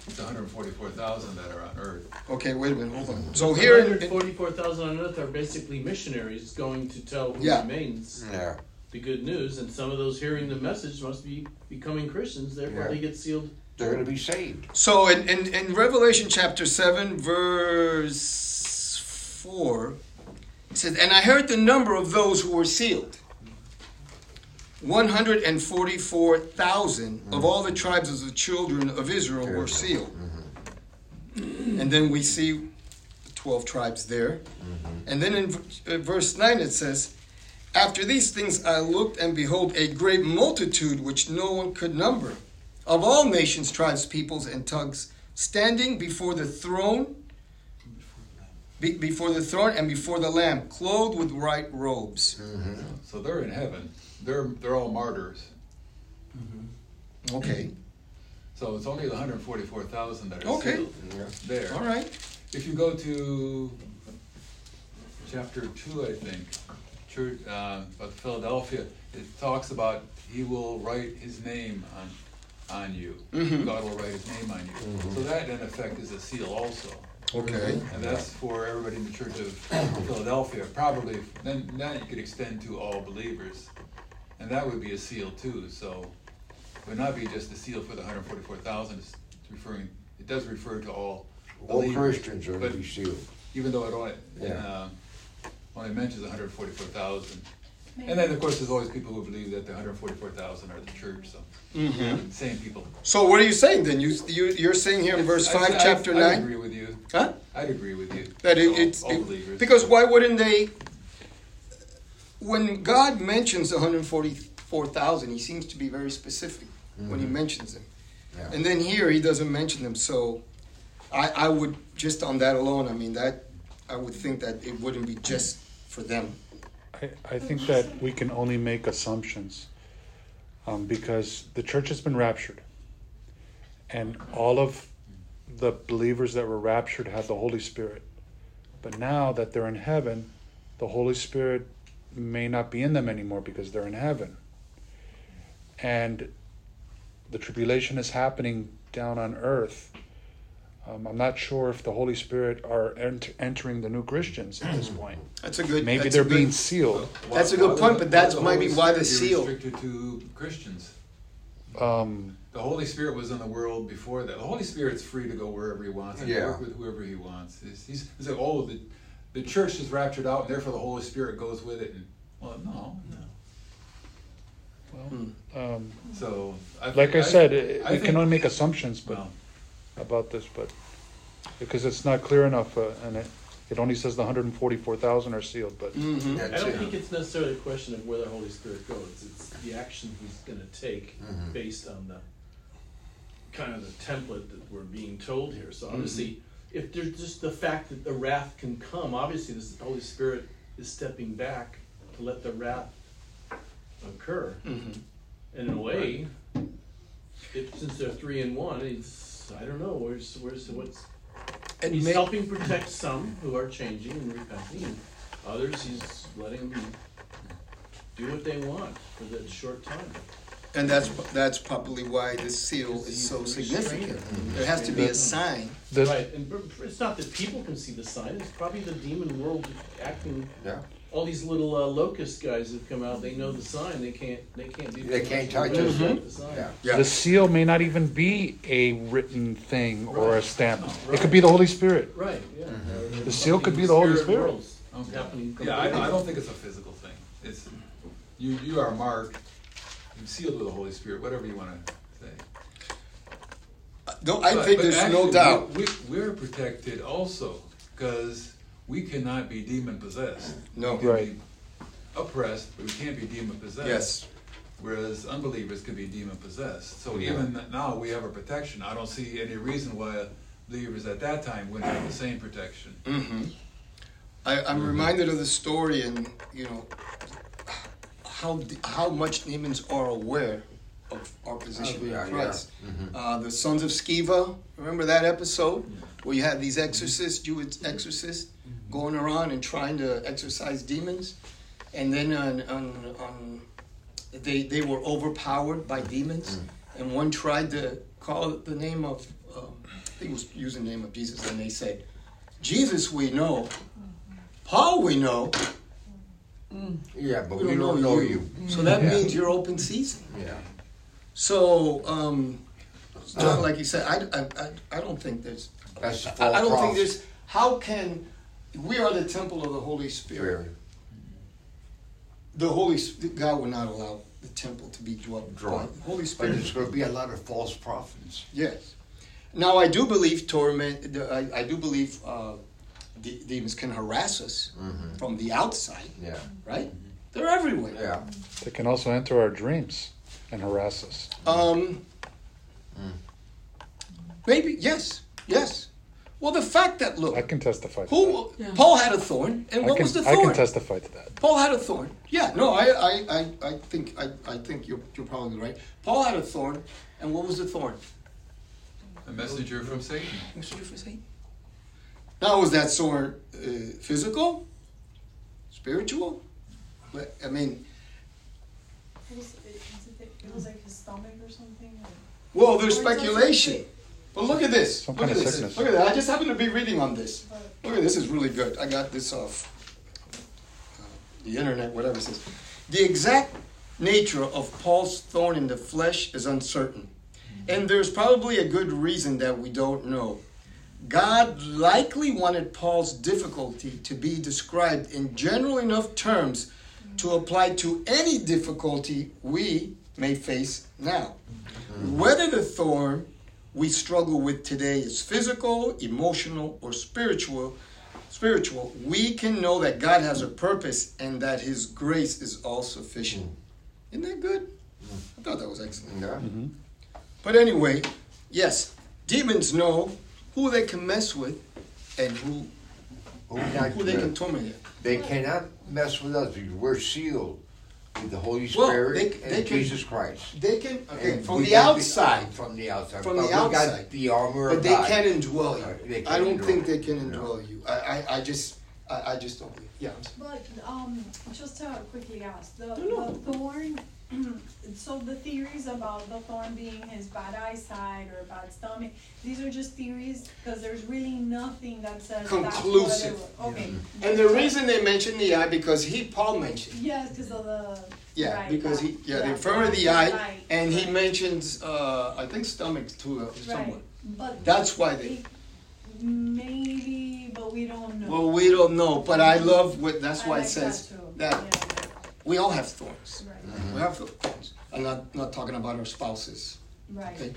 It's one hundred forty-four thousand that are on earth. Okay, wait a minute, hold on. So here, one hundred in, forty-four thousand on earth are basically missionaries going to tell who Yeah. remains Yeah. the good news, and some of those hearing the message must be becoming Christians, therefore Yeah. they get sealed. They're going to be saved. so in, in, in Revelation chapter seven, verse four, it says, "And I heard the number of those who were sealed. one hundred forty-four thousand of all the tribes of the children of Israel were sealed." And then we see the twelve tribes there. And then in v- uh, verse nine it says, "After these things I looked, and behold, a great multitude which no one could number, of all nations, tribes, peoples, and tongues, standing before the throne, be, before the throne and before the Lamb, clothed with white robes." So they're in heaven. They're they're all martyrs. Okay, So it's only the one hundred forty-four thousand that are Okay. sealed there. all right. If you go to chapter two, I think, church, uh, about Philadelphia, it talks about he will write his name on on you. Mhm. God will write his name on you. So that, in effect, is a seal also. Okay. And that's for everybody in the Church of Philadelphia. Probably, then, then you could extend to all believers. And that would be a seal too. So it would not be just a seal for the one hundred forty-four thousand. It's referring, it does refer to all All believers. Christians are But to be sealed. even though it only, Yeah. uh, only mentions one hundred forty-four thousand. And then, of course, there's always people who believe that the one hundred forty-four thousand are the church. So Mm-hmm. same people. So what are you saying then? You, you you're saying here in verse I- five, I- chapter I'd nine, agree with you. huh? I'd agree with you. That it, all, it's all it- believers. because why wouldn't they? When God mentions one hundred forty-four thousand, He seems to be very specific when He mentions them, Yeah. and then here He doesn't mention them. So, I I would just on that alone, I mean that I would think that it wouldn't be just for them. I, I think that we can only make assumptions um, because the church has been raptured, and all of the believers that were raptured had the Holy Spirit. But now that they're in heaven, the Holy Spirit may not be in them anymore because they're in heaven. And the tribulation is happening down on earth. Um, I'm not sure if the Holy Spirit are ent- entering the new Christians at this point. That's a good. Maybe that's they're a good, being sealed. That's a Why good would point, the- but that's the maybe Holy why the Spirit be seal. restricted to Christians. Um, The Holy Spirit was in the world before that. The Holy Spirit's free to go wherever he wants and Yeah. work with whoever he wants. He's, he's, he's like, oh, the, the church is raptured out, and therefore the Holy Spirit goes with it. And well, no, no. well, um, So, I like I think- said, it, I we think- can only make assumptions, but well, about this, but because it's not clear enough, uh, and it, it only says the one hundred forty-four thousand are sealed. But Mm-hmm. I That's don't it. think it's necessarily a question of where the Holy Spirit goes. It's the action He's going to take Mhm. based on the kind of the template that we're being told here. So obviously, if there's just the fact that the wrath can come, obviously this the Holy Spirit is stepping back to let the wrath occur. Mm-hmm. And in a way, it, since they're three in one, it's I don't know where's where's what's And he's may- helping protect some who are changing and repenting, and others he's letting them do what they want for that short time. And that's that's probably why this seal is He's so the significant. restrainer. There has to be a sign. the, Right, and it's not that people can see the sign, it's probably the demon world acting. Yeah. All these little uh, locust guys have come out, they know the sign, they can't, they can't do. They too can't much touch to it. break the sign. Yeah. Yeah. the seal may not even be a written thing or a Right. stamp. Right. It could be the Holy Spirit. Right, yeah. Mm-hmm. The seal could be the Holy Spirit. worlds okay. happening Yeah, I, I completely. don't think it's a physical thing. It's you. You are marked. You're sealed with the Holy Spirit. Whatever you want to say. No, I But- think but there's actually, no doubt. We, we, we're protected also because we cannot be demon possessed. No. We can Right. be oppressed, but we can't be demon possessed. Yes. Whereas unbelievers can be demon possessed. So Yeah. even now we have a protection. I don't see any reason why believers at that time wouldn't have the same protection. Mm-hmm. I, I'm reminded of the story, and you know how how much demons are aware of our position Oh, yeah, in yeah. Christ. Mhm. Uh, the sons of Sceva, remember that episode where you had these exorcists, Jewish exorcists, going around and trying to exorcise demons, and then on, on, on they they were overpowered by demons, and one tried to call the name of um, I think it was using the name of Jesus, and they said, Jesus we know, Paul we know, Yeah, but we we don't don't know know you. you. So that Yeah. means you're open season. Yeah. So, um, John, like you said, I, I, I, I don't think there's, That's the I, false I don't think prophet. there's, how can, we are the temple of the Holy Spirit. Spirit. The Holy, Sp- God will not allow the temple to be dwelt by. Drawn. The Holy But Spirit. there's going to be a lot of false prophets. Yes. Now, I do believe torment, I, I do believe uh, de- demons can harass us Mm-hmm. from the outside, Yeah. right? They're everywhere. Yeah. They can also enter our dreams and harass us. Um, maybe, yes, yes. Well, the fact that, look, I can testify to who, Yeah. Paul had a thorn, and that. what I can, was the I thorn? can testify to that. Paul had a thorn. Yeah, no, I, I, I, I think, I, I think you're, you're probably right. Paul had a thorn, and what was the thorn? A messenger from Satan. Messenger for Satan. Now, was that thorn uh, physical, spiritual? But, I mean, It was, it, it, it was like his stomach or something. Or, well, there's Or it doesn't speculation. fit. But look at this. Some look kind at of this. sickness. Look at that. I just happened to be reading on this. but Look at this. This is really good. I got this off uh, the internet, whatever it says. The exact nature of Paul's thorn in the flesh is uncertain. And there's probably a good reason that we don't know. God likely wanted Paul's difficulty to be described in general enough terms to apply to any difficulty we may face now. Whether the thorn we struggle with today is physical, emotional, or spiritual, spiritual, we can know that God has a purpose and that His grace is all sufficient. Isn't that good? I thought that was excellent. Yeah. But anyway, yes, demons know who they can mess with and who Who, not who they can good. torment. They cannot mess with us because we're sealed with the Holy Well, Spirit they- and they can- Jesus Christ. They can okay And from we the got outside, from the outside. From but the we outside. got the armor but of they God. can't indwell you. Uh, they I don't can't think indwell. they can No. indwell you. I, I, I just I, I just don't believe. Yeah. I'm sorry. But um, just to quickly ask, the, No, the thorn, so the theories about the thorn being his bad eyesight or bad stomach, these are just theories because there's really nothing that says Conclusive. That's what it was. Okay. And the reason they mentioned the eye because he Paul mentioned. Yes, because of the. Yeah, right, because that- he yeah, the yeah, infirmity of the right, eye, right, and he right. mentions uh, I think stomach too uh, somewhat. Right, but. That's why they. it- Maybe, but we don't know. Well, we don't know, but I love what. That's I why like it says that, too. that Yeah, we all have thorns. right, We have thorns. I'm not not talking about our spouses. right. Okay?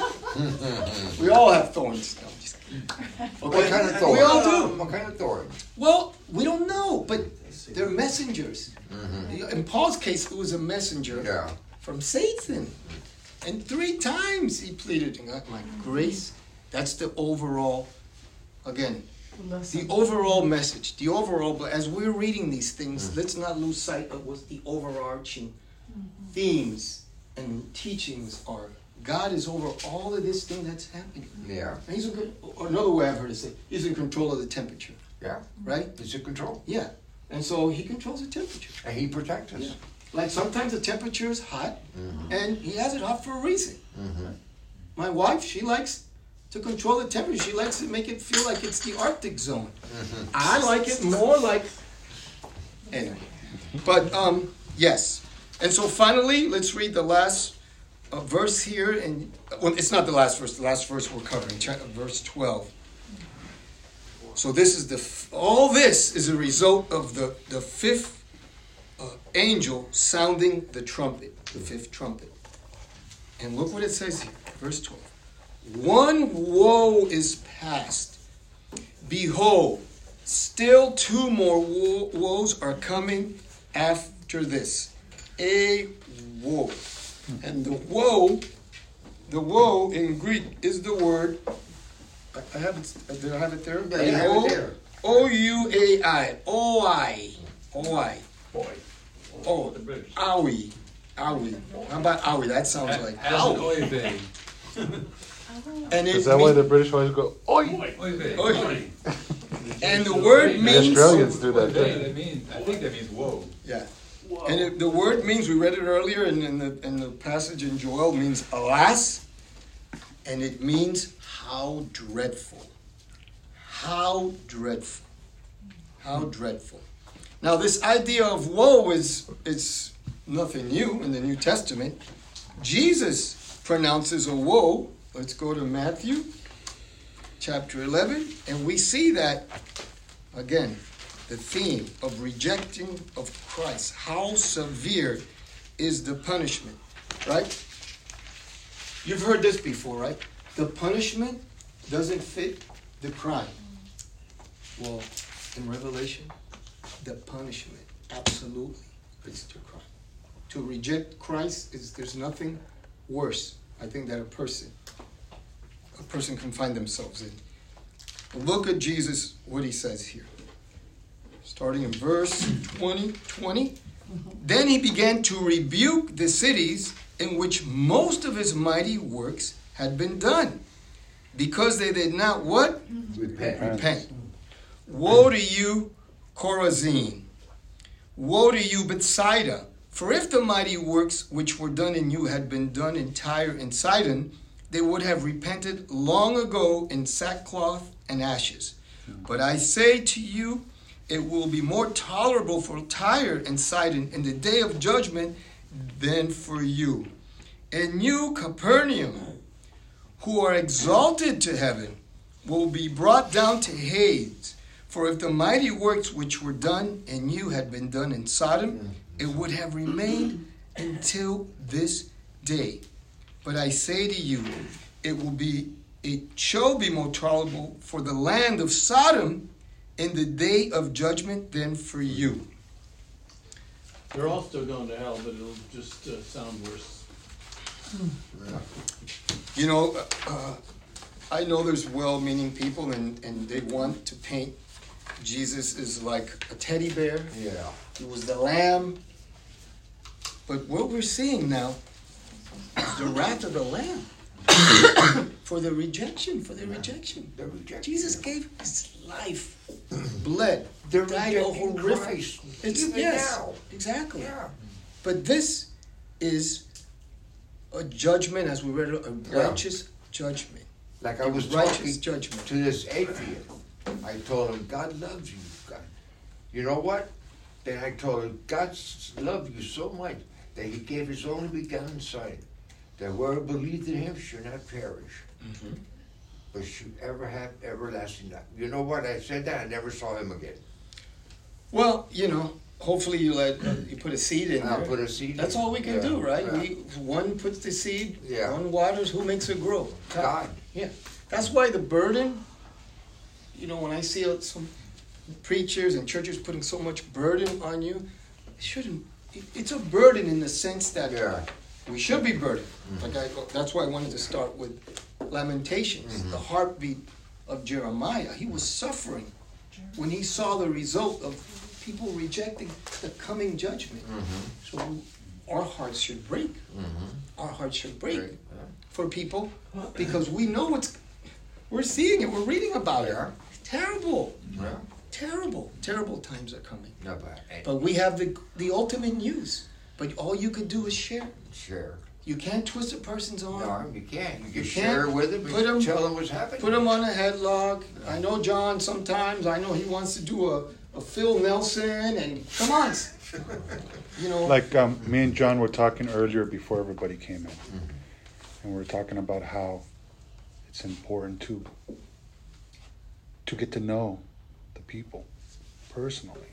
We all have thorns. No, I'm just kidding. What Okay? kind of thorn? We all do. What kind of thorn? Well, we don't know, but they're messengers. In Paul's case, it was a messenger Yeah. from Satan. And three times he pleaded, "God, my grace." That's the overall, again, the overall message. The overall, as we're reading these things, let's not lose sight of what the overarching themes and teachings are. God is over all of this thing that's happening. Yeah. And he's in, con- or another way I've heard it say, he's in control of the temperature, Yeah. right? It's in control. Yeah. And so he controls the temperature. And He protects us. Yeah. Like sometimes the temperature is hot, and he has it hot for a reason. My wife, she likes to control the temperature. She likes to make it feel like it's the Arctic zone. I like it more like, anyway. But um, yes. And so finally, let's read the last uh, verse here. And well, it's not the last verse. The last verse we're covering, cha- verse twelve. So this is the f- all this is a result of the the fifth uh, angel sounding the trumpet, the fifth trumpet. And look what it says here, verse twelve. One woe is past. Behold, still two more wo- woes are coming after this. A woe. And the woe, the woe in Greek is the word, I I have it, did I have it there? Yeah, you have it there. O U A I. O-I. O-I. Boy. Oh, The British. owie. Owie. How about owie? That sounds like As an ow. oy vey. And it Is that why the mean- British always go, oi? Oy vey. Oy. And the word The means Australians do Oy that. vey, too. that means, I think that means whoa. yeah. And it, the word means, we read it earlier in, in the in the passage in Joel, means alas. and it means how dreadful. How dreadful. How dreadful. Now, this idea of woe is, is nothing new in the New Testament. Jesus pronounces a woe. Let's go to Matthew chapter eleven, and we see that, again, the theme of rejecting of Christ. How severe is the punishment, right? You've heard this before, right? The punishment doesn't fit the crime. Well, in Revelation, the punishment absolutely fits the crime. To reject Christ is there's nothing worse, I think, that a person a person can find themselves in. Look at Jesus, what he says here. Starting in verse twenty, twenty. Then he began to rebuke the cities in which most of his mighty works had been done, because they did not what? Repent. Repent. Woe to you, Chorazin! Woe to you, Bethsaida! For if the mighty works which were done in you had been done in Tyre and Sidon, they would have repented long ago in sackcloth and ashes. But I say to you, it will be more tolerable for Tyre and Sidon in the day of judgment than for you. And you, Capernaum, who are exalted to heaven, will be brought down to Hades. For if the mighty works which were done in you had been done in Sodom, it would have remained until this day. But I say to you, it will be, it shall be more tolerable for the land of Sodom in the day of judgment than for you. They're all still going to hell, but it'll just uh, sound worse. You know, uh, I know there's well-meaning people, and, and they want to paint Jesus as like a teddy bear. Yeah. He was the lamb. But what we're seeing now is the wrath of the lamb for the rejection, for the rejection. The rejection. Jesus gave his life, bled, They're died a rejecting horrific. Christ. It's Even yes, now. exactly. Yeah. But this is a judgment, as we read, a Yeah. righteous judgment. Like I was righteous talking judgment. to this atheist. I told him, God loves you. God. You know what? Then I told him, God loves you so much that he gave his only begotten Son, that whoever believes in him should not perish, Mm-hmm. but should ever have everlasting life. You know what? I said that, I never saw him again. Well, you know, hopefully you let uh, you put a seed in I'll there. put a seed That's in. all we can Yeah, do, right? yeah. We one puts the seed, Yeah. one waters. Who makes it grow? God. Yeah, that's why the burden. You know, when I see some preachers and churches putting so much burden on you, it shouldn't. it- It's a burden in the sense that Yeah. we should be burdened. Like I, that's why I wanted to start with Lamentations, the heartbeat of Jeremiah. He was suffering when he saw the result of people rejecting the coming judgment. So our hearts should break. Our hearts should break Right. Yeah. for people because we know what's, we're seeing it, we're reading about Yeah. it. Terrible, Yeah. terrible, terrible times are coming. No, but But we have the the ultimate news. But all you could do is share. share. You can't twist a person's arm. No, you can't. You can You share can't with them. put 'em- Tell them what's happening. Put him on a headlock. I know John sometimes. I know he wants to do a, a Phil Nelson and come on. You know. Like um, me and John were talking earlier before everybody came in, and we were talking about how it's important to to get to know the people personally.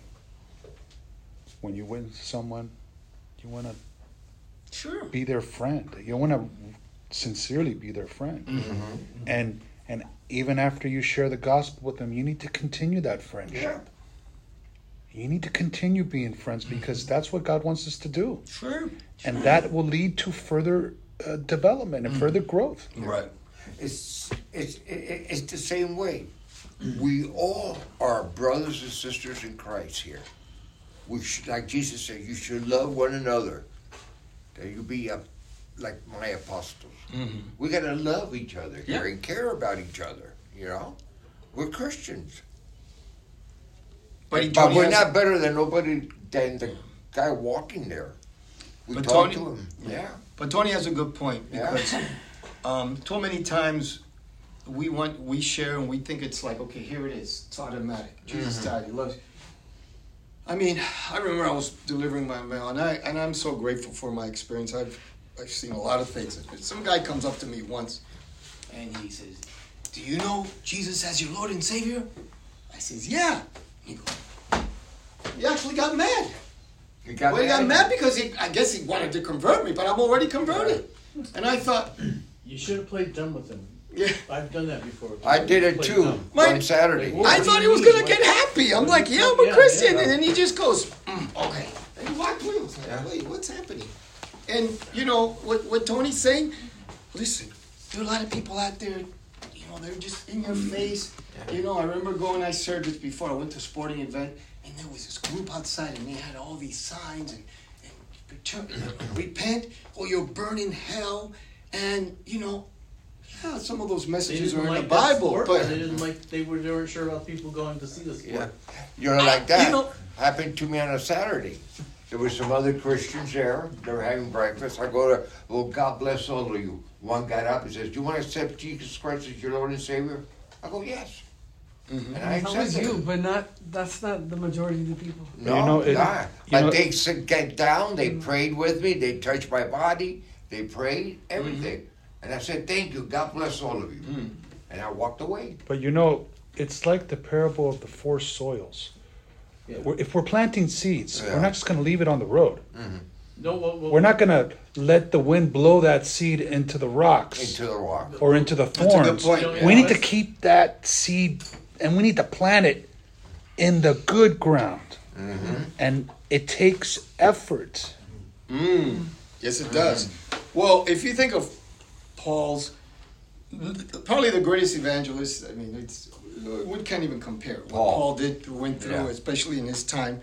When you win someone, you want to Sure. be their friend. You want to sincerely be their friend, and and even after you share the gospel with them, you need to continue that friendship. You need to continue being friends because that's what God wants us to do. Sure. And that will lead to further uh, development and further growth. Right. It's it's it- it's the same way. We all are brothers and sisters in Christ here. We should, like Jesus said, you should love one another. That you be a, like my apostles. Mm-hmm. We got to love each other here Yeah. and care about each other. You know, we're Christians, But, he but Tony we're has- not better than nobody than the guy walking there. We But talk Tony- to him. Yeah. But Tony has a good point Yeah. because Um, too many times we want, we share and we think it's like, okay, here it is. It's automatic. Jesus Mhm. died. He loves you. I mean, I remember I was delivering my mail, and I and I'm so grateful for my experience. I've I've seen a lot of things. Some guy comes up to me once, and he says, "Do you know Jesus as your Lord and Savior?" I says, "Yeah." He goes, he actually got mad. You got well, he got mad? mad because he, I guess he wanted to convert me, but I'm already converted. And I thought, You should have played dumb with him. yeah. I've done that before. I did it Played too dumb. My- on Saturday. Like, I What thought do he you was mean? gonna What- get happy. I'm what like, do you yeah, I'm think? a Yeah, Christian, yeah. and then he just goes, mm, okay. And he walked away. I was like, Yeah. wait, what's happening? And you know what? What Tony's saying? Listen, there are a lot of people out there. You know, they're just in your face. You know, I remember going. I served this before. I went to a sporting event, and there was this group outside, and they had all these signs and, and return, repent, or you'll burn in hell. And you know, yeah, some of those They messages didn't are in like the that Bible, sport, but or they didn't like. They were. They weren't sure about people going to see the sport. Yeah. You know, like that You know- happened to me on a Saturday. There were some other Christians there. They were having breakfast. I go to, well, God bless all of you. One got up and says, "Do you want to accept Jesus Christ as your Lord and Savior?" I go, "Yes." Mhm. And I That was accepted you, it. but not, that's not the majority of the people. No, You know, it- not. you But know- they s- get down. They prayed with me. They touched my body. They prayed everything. And I said, "Thank you. God bless all of you." Mm. And I walked away. But you know, it's like the parable of the four soils. Yeah. We're- If we're planting seeds, Yeah. we're not just going to leave it on the road. No, what, what, We're not going to let the wind blow that seed into the rocks Into the rock. or into the That's a good thorns. point. We need to keep that seed and we need to plant it in the good ground. And it takes effort. Mm. Yes, it does. Well, if you think of Paul's, probably the greatest evangelist. I mean, it's we can't even compare what Paul. Paul did went through, Yeah. especially in his time.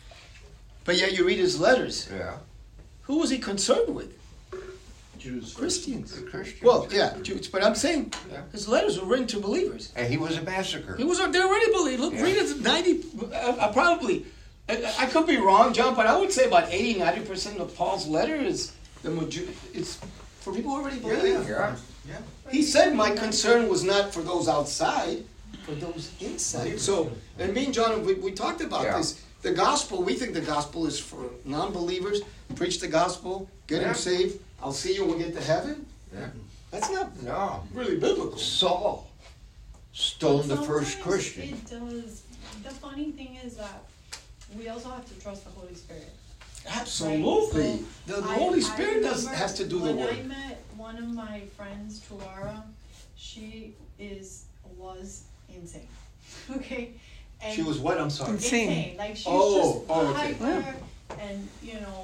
But yet, you read his letters. Yeah. Who was he concerned with? Jews first. Christians. The Christians. Well, yeah, Jews. But I'm saying Yeah. his letters were written to believers. And he was a massacre. He was they already believe. Look, Yeah. read it. Ninety. I, I probably. I, I could be wrong, John, but I would say about eighty, ninety percent of Paul's letter is the majority. It's for people who already believe. Yeah. Yeah. He said, "My concern was not for those outside, for those inside." So, and me and John, we, we talked about Yeah. this. The gospel. We think the gospel is for non-believers. Preach the gospel, get Yeah. them saved. I'll see you when we get to heaven. Yeah. That's not No. really biblical. Saul stoned the first Sometimes Christian. It does. The funny thing is that we also have to trust the Holy Spirit. Absolutely. Right? The, the I- Holy I Spirit does remember has to do the when work. I met one of my friends, Tuara, she is was insane. Okay, and She was what? I'm sorry. Insane. insane. Like she's Oh, just oh, okay. hyper, and you know,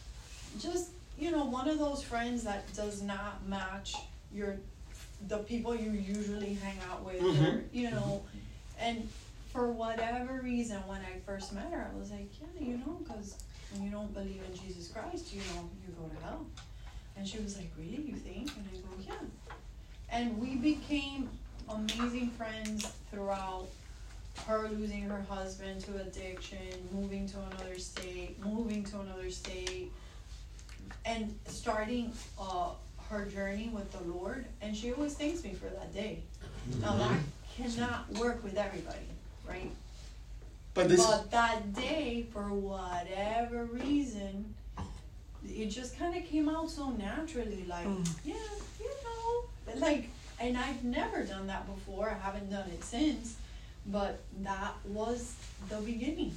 just you know, one of those friends that does not match your the people you usually hang out with, or Mhm. you know, and for whatever reason, when I first met her, I was like, yeah, you know, because when you don't believe in Jesus Christ, you know, you go to hell. And she was like, really, you think? And I go, yeah. And we became amazing friends throughout her losing her husband to addiction, moving to another state, moving to another state, and starting uh, her journey with the Lord. And she always thanks me for that day. Now that cannot work with everybody, right? But this. But that day, for whatever reason, it just kind of came out so naturally, like, yeah, you know, like, and I've never done that before. I haven't done it since, but that was the beginning.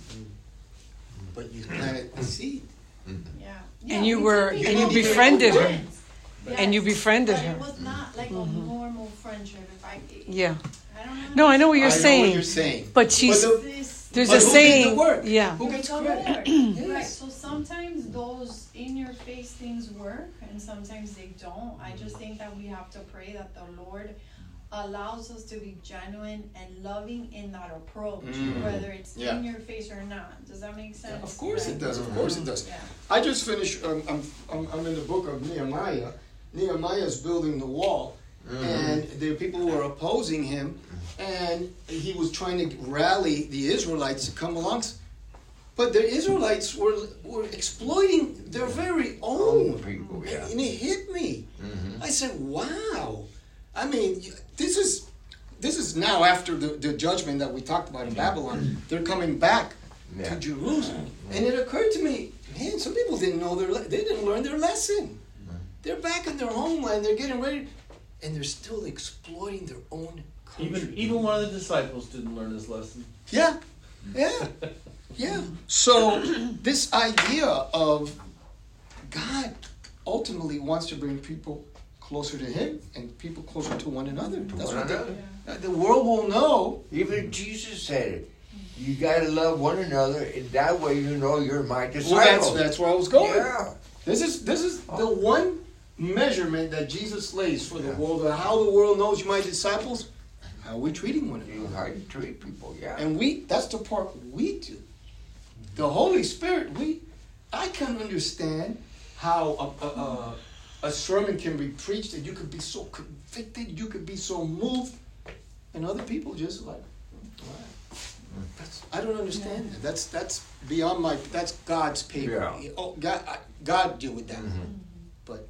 But you planted the seed. Yeah. And you we were- did and become you good befriended her. friends. And you Yes, befriended but her. it was not like a normal friendship. If I, Yeah. I don't know. No, I know what I you're know saying. what you're saying. But she's, But This, there's But a who did the saying. work? Yeah. Who gets the credit? Lord. Yes. Right. So sometimes those in your face things work and sometimes they don't. I just think that we have to pray that the Lord allows us to be genuine and loving in that approach, Mm. whether it's Yeah. in your face or not. Does that make sense? Of course it Right. does. Of course it does. Yeah. I just finished. Um, I'm, I'm I'm in the book of Nehemiah. Nehemiah's building the wall, and there are people who are opposing him, and he was trying to rally the Israelites to come along. but the Israelites were were exploiting their very own people. Yeah. And it hit me. Mm-hmm. I said, "Wow." I mean, this is this is now after the, the judgment that we talked about in Babylon. They're coming back Yeah. to Jerusalem, and it occurred to me, man, some people didn't know their le- they didn't learn their lesson. They're back in their homeland. They're getting ready, and they're still exploiting their own country. Even even one of the disciples didn't learn his lesson. Yeah, yeah, yeah. So this idea of God ultimately wants to bring people closer to Him and people closer to one another. To That's one what another. The, the world will know. Even Jesus said it. You gotta love one another, and that way you know you're my disciple. Well, that's that's where I was going. Yeah. This is this is the one measurement that Jesus lays for the Yeah. world. Of how the world knows you my disciples. How are we treating one You another? how you treat people, yeah. And we that's the part we do. The Holy Spirit, we I can understand how a, a, a, a sermon can be preached and you could be so convicted, you could be so moved, and other people just like, all right. That's, I don't understand that. That's that's beyond my. That's God's paper. Yeah. Oh, God, I, God deal with that. Mhm. But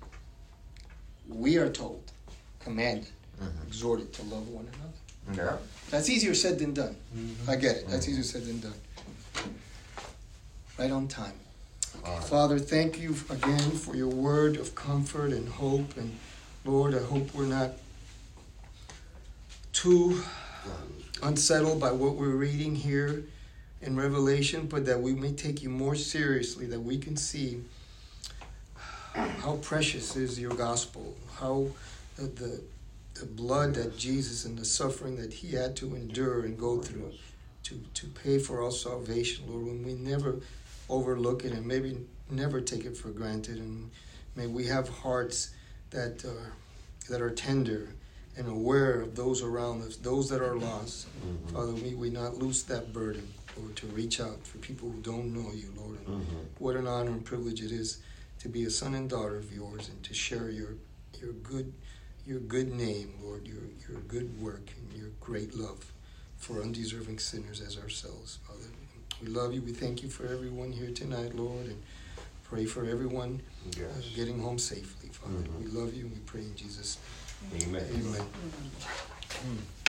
we are told, commanded, Mhm. exhorted to love one another. Yeah. That's easier said than done. I get it. That's easier said than done. Right on time. All right. Father, thank you again for your word of comfort and hope. And Lord, I hope we're not too unsettled by what we're reading here in Revelation, but that we may take you more seriously, that we can see how precious is your gospel, how the, the, the blood that Jesus and the suffering that he had to endure and go through to, to pay for our salvation, Lord, when we never overlook it and maybe never take it for granted. And may we have hearts that are, that are tender and aware of those around us, those that are lost. Mm-hmm. Father, may we not lose that burden, Lord, to reach out for people who don't know you, Lord. And mm-hmm. What an honor and privilege it is to be a son and daughter of yours and to share your your good your good name, Lord, your your good work and your great love for undeserving sinners as ourselves, Father. We love you. We thank you for everyone here tonight, Lord, and pray for everyone yes. uh, getting home safely, Father. Mm-hmm. We love you and we pray in Jesus' name. Amen. Amen. Mm-hmm.